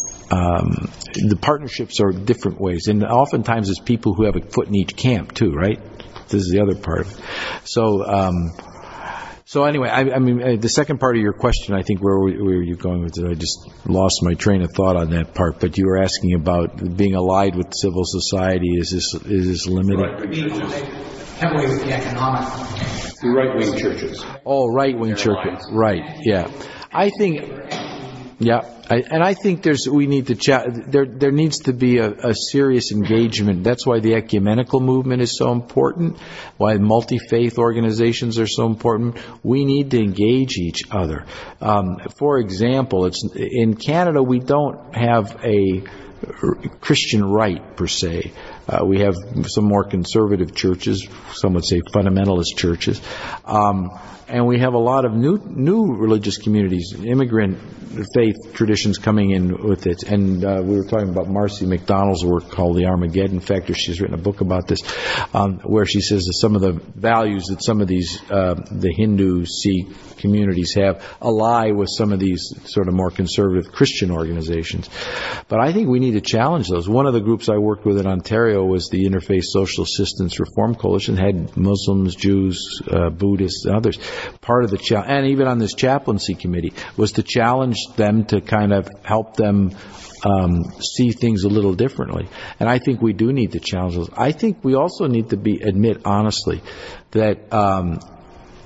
um, the partnerships are different ways. And oftentimes it's people who have a foot in each camp too, right? This is the other part of it. So, um, so anyway, I, I mean, uh, the second part of your question, I think, where were, where were you going with it? I just lost my train of thought on that part. But you were asking about being allied with civil society. Is this is this limited? Right. Being heavily with the economic. The right-wing churches. Oh, right-wing churches. Right. Yeah. I think. Yeah. I, and I think there's we need to cha- there there needs to be a, a serious engagement. That's why the ecumenical movement is so important. Why multi-faith organizations are so important. We need to engage each other. Um, for example, it's in Canada we don't have a Christian right per se. Uh, we have some more conservative churches. Some would say fundamentalist churches. Um, And we have a lot of new new religious communities, immigrant faith traditions coming in with it. And uh, we were talking about Marcy McDonald's work called The Armageddon Factor. She's written a book about this, um, where she says that some of the values that some of these, uh, the Hindu, Sikh communities have ally with some of these sort of more conservative Christian organizations. But I think we need to challenge those. One of the groups I worked with in Ontario was the Interfaith Social Assistance Reform Coalition, had Muslims, Jews, uh, Buddhists, and others. Part of the challenge, and even on this chaplaincy committee, was to challenge them to kind of help them um, see things a little differently. And I think we do need to challenge those. I think we also need to be admit honestly that um,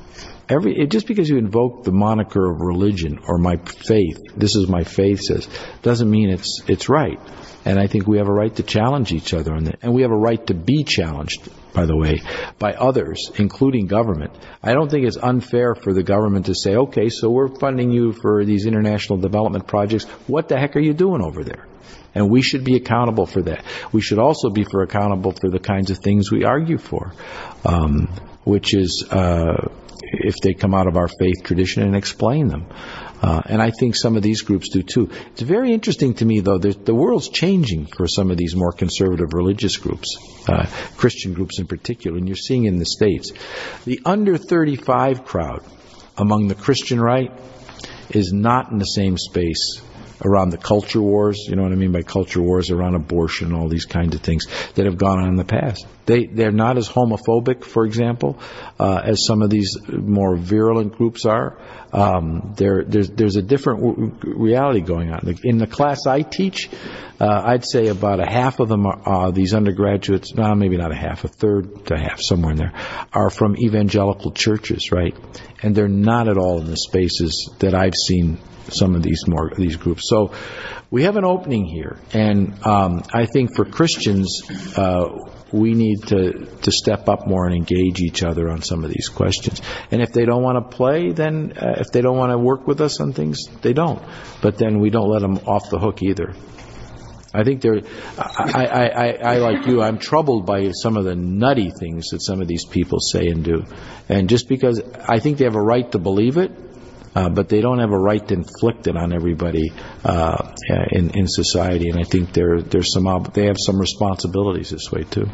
every it, just because you invoke the moniker of religion or my faith, this is my faith says, doesn't mean it's it's right. And I think we have a right to challenge each other on that. And we have a right to be challenged, by the way, by others, including government. I don't think it's unfair for the government to say, okay, so we're funding you for these international development projects. What the heck are you doing over there? And we should be accountable for that. We should also be for accountable for the kinds of things we argue for, um, which is uh, if they come out of our faith tradition and explain them. Uh, and I think some of these groups do too. It's very interesting to me, though, that the world's changing for some of these more conservative religious groups, uh, Christian groups in particular, and you're seeing in the States. The under thirty-five crowd among the Christian right is not in the same space around the culture wars, you know what I mean by culture wars, around abortion and all these kinds of things that have gone on in the past. They, they're not as homophobic, for example, uh, as some of these more virulent groups are. Um, there, there's, there's a different w- reality going on. In the class I teach, uh, I'd say about a half of them are uh, these undergraduates, no, maybe not a half, a third to half, somewhere in there, are from evangelical churches, right? And they're not at all in the spaces that I've seen some of these more these groups. So we have an opening here, and um, I think for Christians, uh, we need to to step up more and engage each other on some of these questions. And if they don't want to play, then uh, if they don't want to work with us on things, they don't. But then we don't let them off the hook either. I think they're. I, I, I, I like you. I'm troubled by some of the nutty things that some of these people say and do, and just because I think they have a right to believe it. Uh, but they don't have a right to inflict it on everybody uh, in in society, and I think there there's some ob- they have some responsibilities this way too.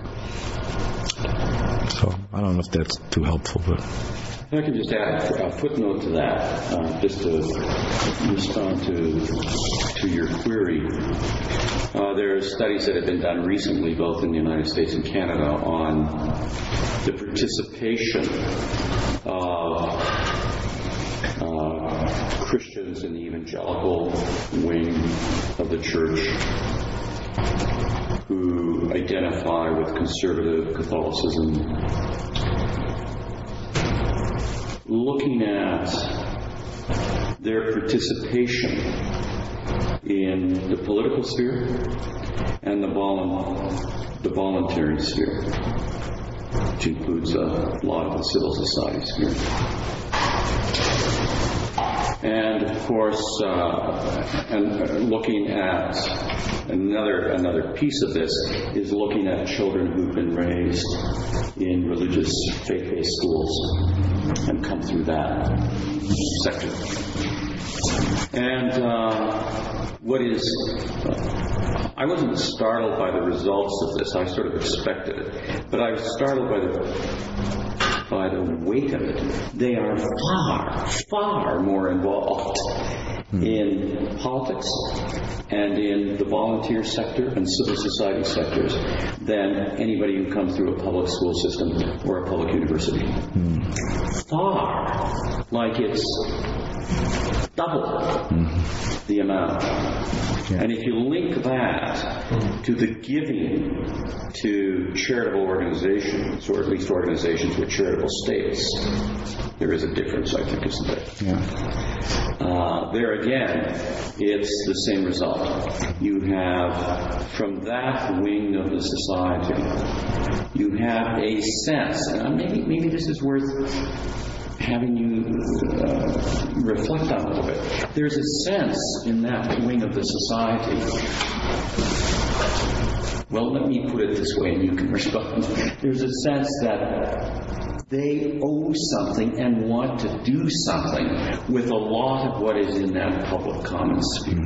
So I don't know if that's too helpful, but I can just add a footnote to that, uh, just to respond to to your query. Uh, there are studies that have been done recently, both in the United States and Canada, on the participation of Uh, Christians in the evangelical wing of the church who identify with conservative Catholicism, looking at their participation in the political sphere and the, volu- the voluntary sphere, which includes a lot of the civil society sphere. And of course, uh, and looking at another another piece of this is looking at children who've been raised in religious faith-based schools and come through that sector. And uh, what is, uh, I wasn't startled by the results of this. I sort of expected it, but I was startled by the. by the weight of it. They are far, far more involved hmm. in politics and in the volunteer sector and civil society sectors than anybody who comes through a public school system or a public university. Hmm. Far. Like it's double hmm. the amount. Yeah. And if you link that to the giving to charitable organizations, or at least organizations with charitable status, there is a difference, I think, isn't there? Yeah. Uh, there again, it's the same result. You have, from that wing of the society, you have a sense, and maybe, maybe this is worth having you uh, reflect on a little bit. There's a sense in that wing of the society. Well, let me put it this way and you can respond. There's a sense that they owe something and want to do something with a lot of what is in that public common sphere.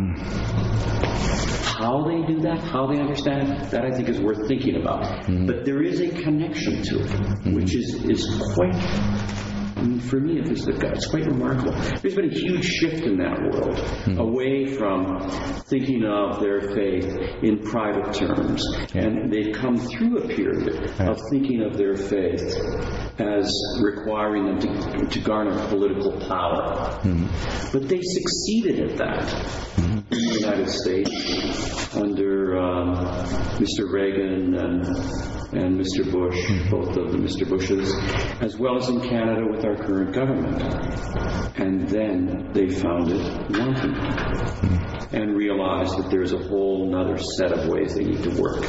How they do that, how they understand it, that I think is worth thinking about. Mm-hmm. But there is a connection to it, mm-hmm. which is, is quite... I mean, for me, it's, it's quite remarkable. There's been a huge shift in that world, mm-hmm. away from thinking of their faith in private terms. Yeah. And they've come through a period yeah. of thinking of their faith as requiring them to, to garner political power. Mm-hmm. But they succeeded at that mm-hmm. in the United States under um, Mister Reagan and and Mister Bush, both of the Mister Bushes, as well as in Canada with our current government. And then they found it wanting and realized that there's a whole other set of ways they need to work.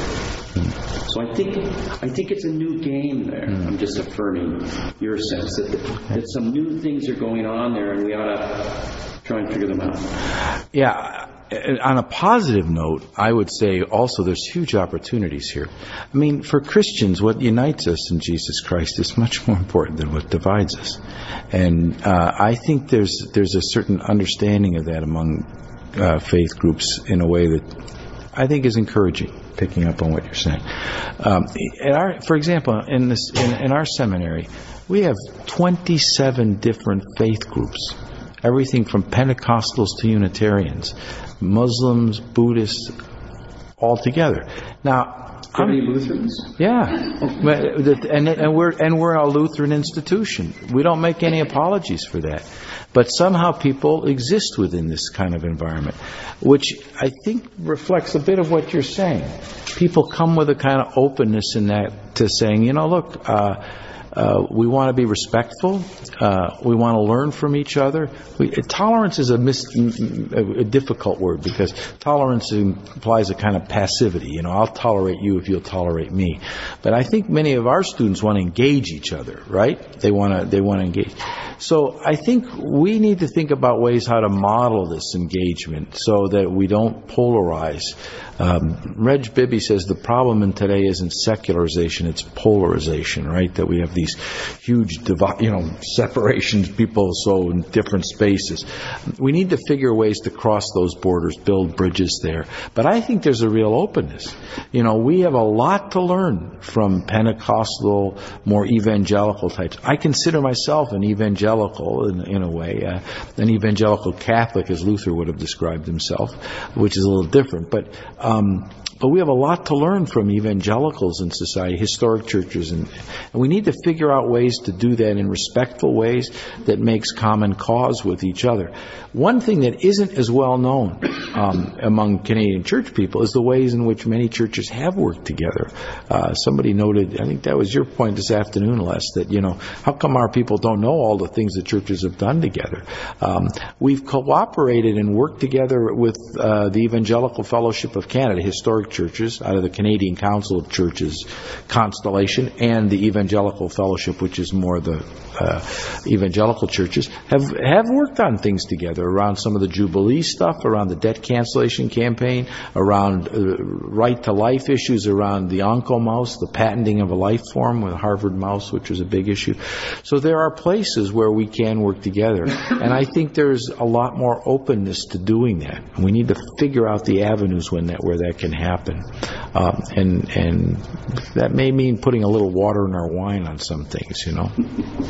So I think I think it's a new game there. I'm just affirming your sense that, that some new things are going on there, and we ought to try and figure them out. Yeah. On a positive note, I would say also there's huge opportunities here. I mean, for Christians, what unites us in Jesus Christ is much more important than what divides us. And uh, I think there's there's a certain understanding of that among uh, faith groups in a way that I think is encouraging, picking up on what you're saying. Um, in our, for example, in, this, in, in our seminary, we have twenty-seven different faith groups. Everything from Pentecostals to Unitarians, Muslims, Buddhists, all together. Now, How many Lutherans? Yeah, and and we're and we're a Lutheran institution. We don't make any apologies for that, but somehow people exist within this kind of environment, which I think reflects a bit of what you're saying. People come with a kind of openness in that to saying, you know, look. Uh, Uh, we want to be respectful. Uh, we want to learn from each other. We, tolerance is a, mis, a difficult word because tolerance implies a kind of passivity. You know, I'll tolerate you if you'll tolerate me. But I think many of our students want to engage each other, right? They want to they want to engage. So I think we need to think about ways how to model this engagement so that we don't polarize. Um, Reg Bibby says the problem in today isn't secularization, it's polarization, right? That we have these huge, divi- you know, separations, people so in different spaces. We need to figure ways to cross those borders, build bridges there. But I think there's a real openness. You know, we have a lot to learn from Pentecostal, more evangelical types. I consider myself an evangelical in, in a way, uh, an evangelical Catholic, as Luther would have described himself, which is a little different. But Um, but we have a lot to learn from evangelicals in society, historic churches, and, and we need to figure out ways to do that in respectful ways that makes common cause with each other. One thing that isn't as well known um, among Canadian church people is the ways in which many churches have worked together. Uh, somebody noted, I think that was your point this afternoon, Les, that, you know, how come our people don't know all the things the churches have done together? Um, we've cooperated and worked together with uh, the Evangelical Fellowship of Canada, historic churches out of the Canadian Council of Churches constellation, and the Evangelical Fellowship, which is more the uh, evangelical churches, have have worked on things together around some of the Jubilee stuff, around the debt cancellation campaign, around uh, right to life issues, around the OncoMouse, the patenting of a life form with Harvard Mouse, which was a big issue. So there are places where we can work together, and I think there's a lot more openness to doing that. And we need to figure out the avenues when that where that can happen, um, and and that may mean putting a little water in our wine on some things, you know.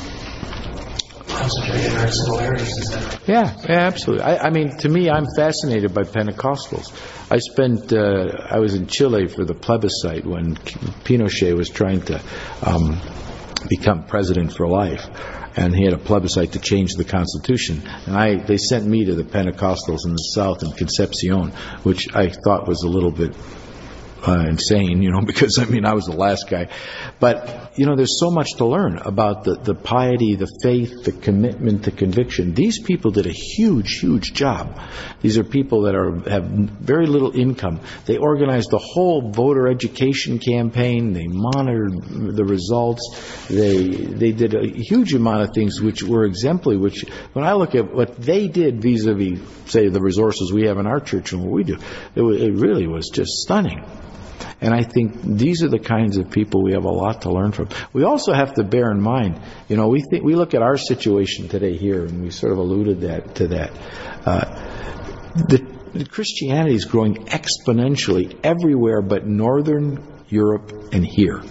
Concentrating our similarities, is that? Yeah, yeah, absolutely. I, I mean, to me, I'm fascinated by Pentecostals. I spent, uh, I was in Chile for the plebiscite when Pinochet was trying to um, become president for life. And he had a plebiscite to change the Constitution. And I, they sent me to the Pentecostals in the South in Concepcion, which I thought was a little bit uh, insane, you know, because, I mean, I was the last guy. But, you know, there's so much to learn about the, the piety, the faith, the commitment, the conviction. These people did a huge, huge job. These are people that are have very little income. They organized the whole voter education campaign. They monitored the results. They they did a huge amount of things which were exemplary, which, when I look at what they did vis-a-vis, say, the resources we have in our church and what we do, it, was, it really was just stunning. And I think these are the kinds of people we have a lot to learn from. We also have to bear in mind, you know, we think we look at our situation today here, and we sort of alluded that to that. Uh, the, the Christianity is growing exponentially everywhere but Northern Europe and here.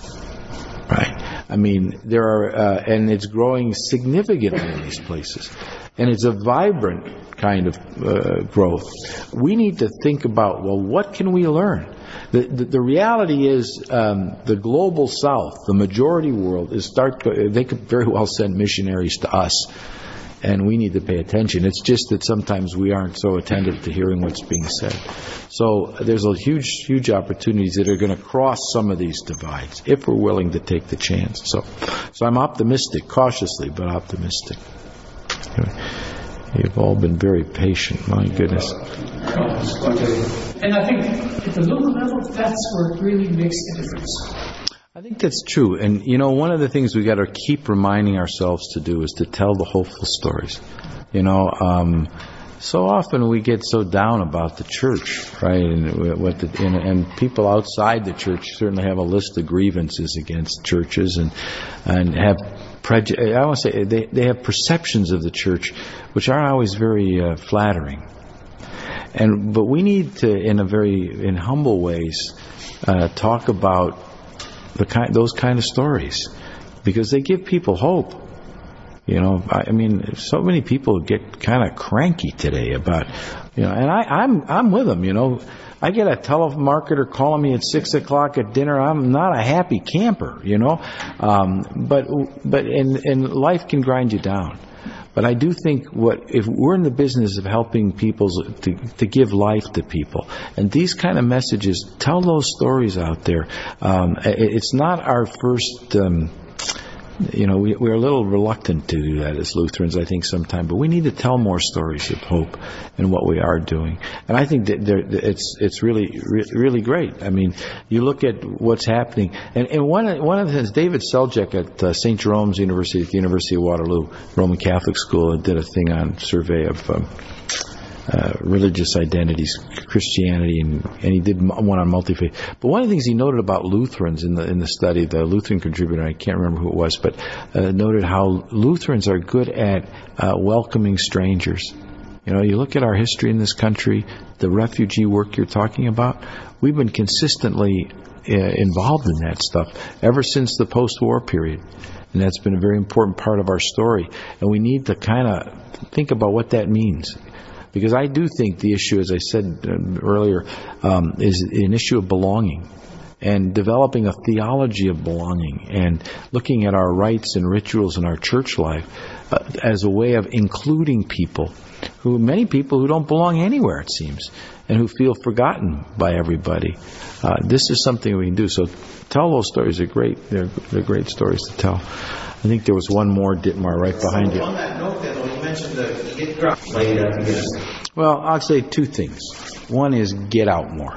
Right? I mean, there are, uh, and it's growing significantly in these places. And it's a vibrant kind of uh, growth. We need to think about, well, what can we learn? The, the, the reality is um, the global South, the majority world, is start. They could very well send missionaries to us. and we need to pay attention. It's just that sometimes we aren't so attentive to hearing what's being said. So there's a huge, huge opportunities that are going to cross some of these divides if we're willing to take the chance. So, so I'm optimistic, cautiously, but optimistic. Anyway, you've all been very patient. My goodness. And I think at the local level, that's where it really makes a difference. I think that's true. And, you know, one of the things we got to keep reminding ourselves to do is to tell the hopeful stories. You know, um, so often we get so down about the church, right? And what the, and, and people outside the church certainly have a list of grievances against churches and and have prejudice. I want to say they they have perceptions of the church which aren't always very uh, flattering. And but we need to, in a very in humble ways, uh, talk about the kind those kind of stories, because they give people hope. You know, I, I mean, so many people get kind of cranky today about, you know, and I, I'm I'm with them. You know, I get a telemarketer calling me at six o'clock at dinner. I'm not a happy camper. You know, um, but but and and life can grind you down. But I do think what if we're in the business of helping people to, to give life to people, and these kind of messages, tell those stories out there. Um, it's not our first. Um, You know, we, we're a little reluctant to do that as Lutherans, I think, sometimes. But we need to tell more stories of hope and what we are doing. And I think that there, it's it's really really great. I mean, you look at what's happening. And, and one, one of the things, David Seljack at uh, Saint Jerome's University, at the University of Waterloo, Roman Catholic School, did a thing on survey of um, uh, religious identities, Christianity, and, and he did one on multi-faith. But one of the things he noted about Lutherans in the in the study, the Lutheran contributor, I can't remember who it was, but uh, noted how Lutherans are good at uh, welcoming strangers. You know, you look at our history in this country, the refugee work you're talking about, we've been consistently uh, involved in that stuff ever since the post-war period. And that's been a very important part of our story. And we need to kind of think about what that means. Because I do think the issue, as I said earlier, um, is an issue of belonging, and developing a theology of belonging, and looking at our rites and rituals in our church life uh, as a way of including people, who many people who don't belong anywhere, it seems, and who feel forgotten by everybody. Uh, this is something we can do. So tell those stories. They're great. They're, they're great stories to tell. I think there was one more, Dittmar, right behind you. On that note, then, when you mentioned the get drop laid up again. Well, I'll say two things. One is get out more.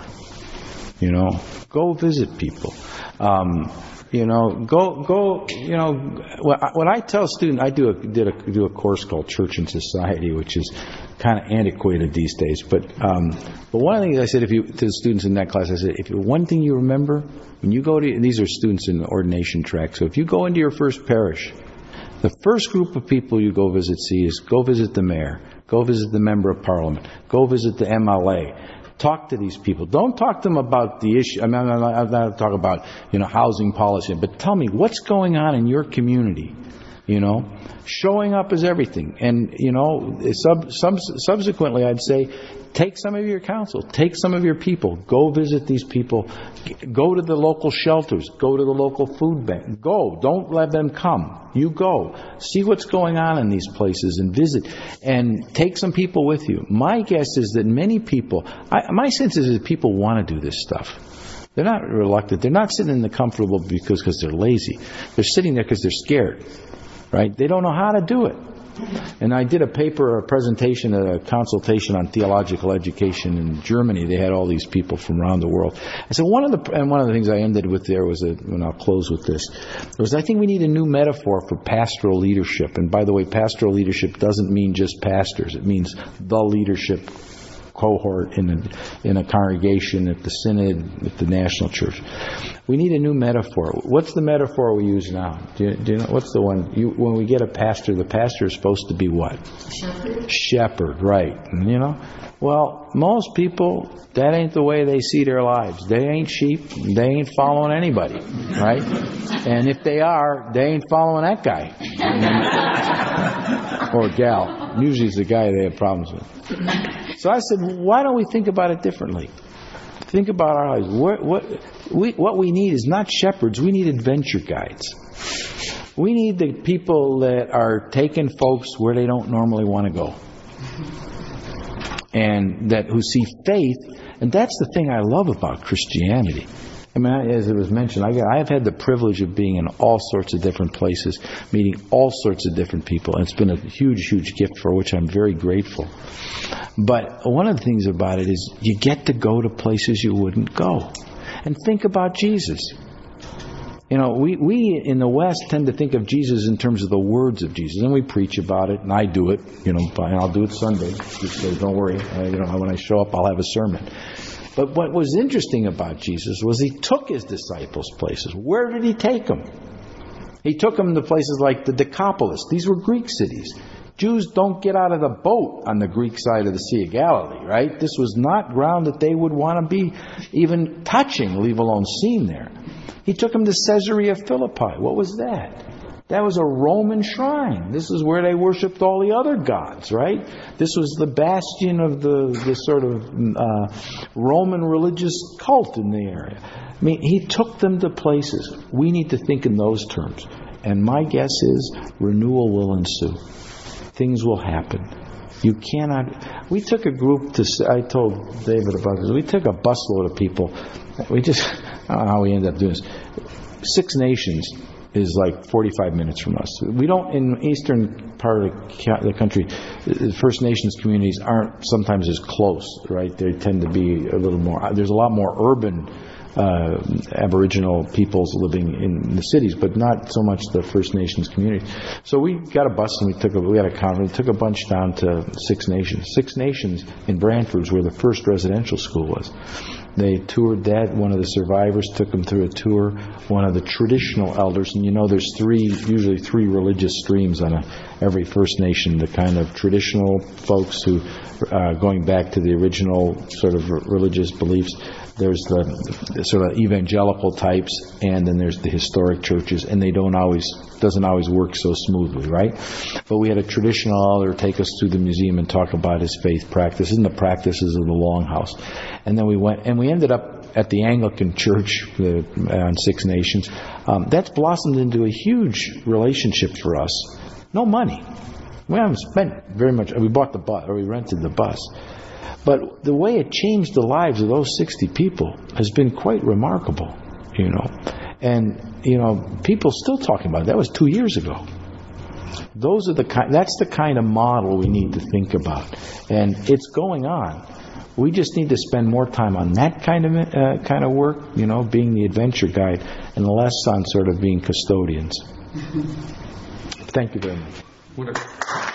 You know, go visit people. Um, you know, go go. You know, what I tell students, I do a did a do a course called Church and Society, which is kind of antiquated these days. But um, but one of the things I said if you to the students in that class, I said, if one thing you remember when you go to, and these are students in the ordination track, so if you go into your first parish, the first group of people you go visit see is go visit the mayor, go visit the member of parliament, go visit the M L A. Talk to these people. Don't talk to them about the issue. I mean, I'm not, I'm not talking about, you know, housing policy, but tell me what's going on in your community. You know, showing up is everything. And, you know, sub, sub, subsequently, I'd say, take some of your counsel, take some of your people, go visit these people, go to the local shelters, go to the local food bank, go. Don't let them come. You go. See what's going on in these places and visit, and take some people with you. My guess is that many people, I, my sense is that people want to do this stuff. They're not reluctant. They're not sitting in the comfortable because because they're lazy. They're sitting there because they're scared. Right? They don't know how to do it. And I did a paper, a presentation, a consultation on theological education in Germany. They had all these people from around the world. I said one of the and one of the things I ended with there was, a, and I'll close with this, was I think we need a new metaphor for pastoral leadership. And by the way, pastoral leadership doesn't mean just pastors. It means the leadership cohort in a, in a congregation, at the synod, at the national church. We need a new metaphor. What's the metaphor we use now? Do you, do you know what's the one? You, when we get a pastor, the pastor is supposed to be what? Shepherd. Shepherd, right? You know. Well, most people, that ain't the way they see their lives. They ain't sheep. They ain't following anybody, right? And if they are, they ain't following that guy or gal. Usually it's the guy they have problems with. So I said, why don't we think about it differently? Think about our lives. What, what, we, what we need is not shepherds. We need adventure guides. We need the people that are taking folks where they don't normally want to go. And that who see faith, and that's the thing I love about Christianity. I mean, as it was mentioned, I got, I have had the privilege of being in all sorts of different places, meeting all sorts of different people, and it's been a huge, huge gift for which I'm very grateful. But one of the things about it is you get to go to places you wouldn't go. And think about Jesus. You know, we, we in the West tend to think of Jesus in terms of the words of Jesus, and we preach about it, and I do it, you know, and I'll do it Sunday. Just say, don't worry, I, you know, when I show up, I'll have a sermon. But what was interesting about Jesus was he took his disciples places. Where did he take them? He took them to places like the Decapolis. These were Greek cities. Jews don't get out of the boat on the Greek side of the Sea of Galilee, right? This was not ground that they would want to be even touching, leave alone seen there. He took them to Caesarea Philippi. What was that? That was a Roman shrine. This is where they worshipped all the other gods, right? This was the bastion of the, the sort of uh, Roman religious cult in the area. I mean, he took them to places. We need to think in those terms. And my guess is renewal will ensue. Things will happen. You cannot... We took a group to... I told David about this. We took a busload of people. We just... I don't know how we ended up doing this. Six Nations is like forty-five minutes from us. We don't, in the eastern part of the country, the First Nations communities aren't sometimes as close, right? They tend to be a little more, there's a lot more urban uh, Aboriginal peoples living in the cities, but not so much the First Nations community. So we got a bus and we took a, we had a conference, we took a bunch down to Six Nations. Six Nations in Brantford is where the first residential school was. They toured that. One of the survivors took them through a tour. One of the traditional elders, and you know there's three, usually three religious streams on a, every First Nation. The kind of traditional folks who, uh, going back to the original sort of religious beliefs. There's the, the sort of evangelical types, and then there's the historic churches, and they don't always, doesn't always work so smoothly, right? But we had a traditional elder take us through the museum and talk about his faith practices and the practices of the Longhouse. And then we went, and we ended up at the Anglican Church the, on Six Nations. Um, that's blossomed into a huge relationship for us. No money. We haven't spent very much. We bought the bus, or we rented the bus. But the way it changed the lives of those sixty people has been quite remarkable, you know. And, you know, people still talking about it. That was two years ago. Those are the kind, that's the kind of model we need to think about. And it's going on. We just need to spend more time on that kind of uh, kind of work, you know, being the adventure guide, and less on sort of being custodians. Thank you very much.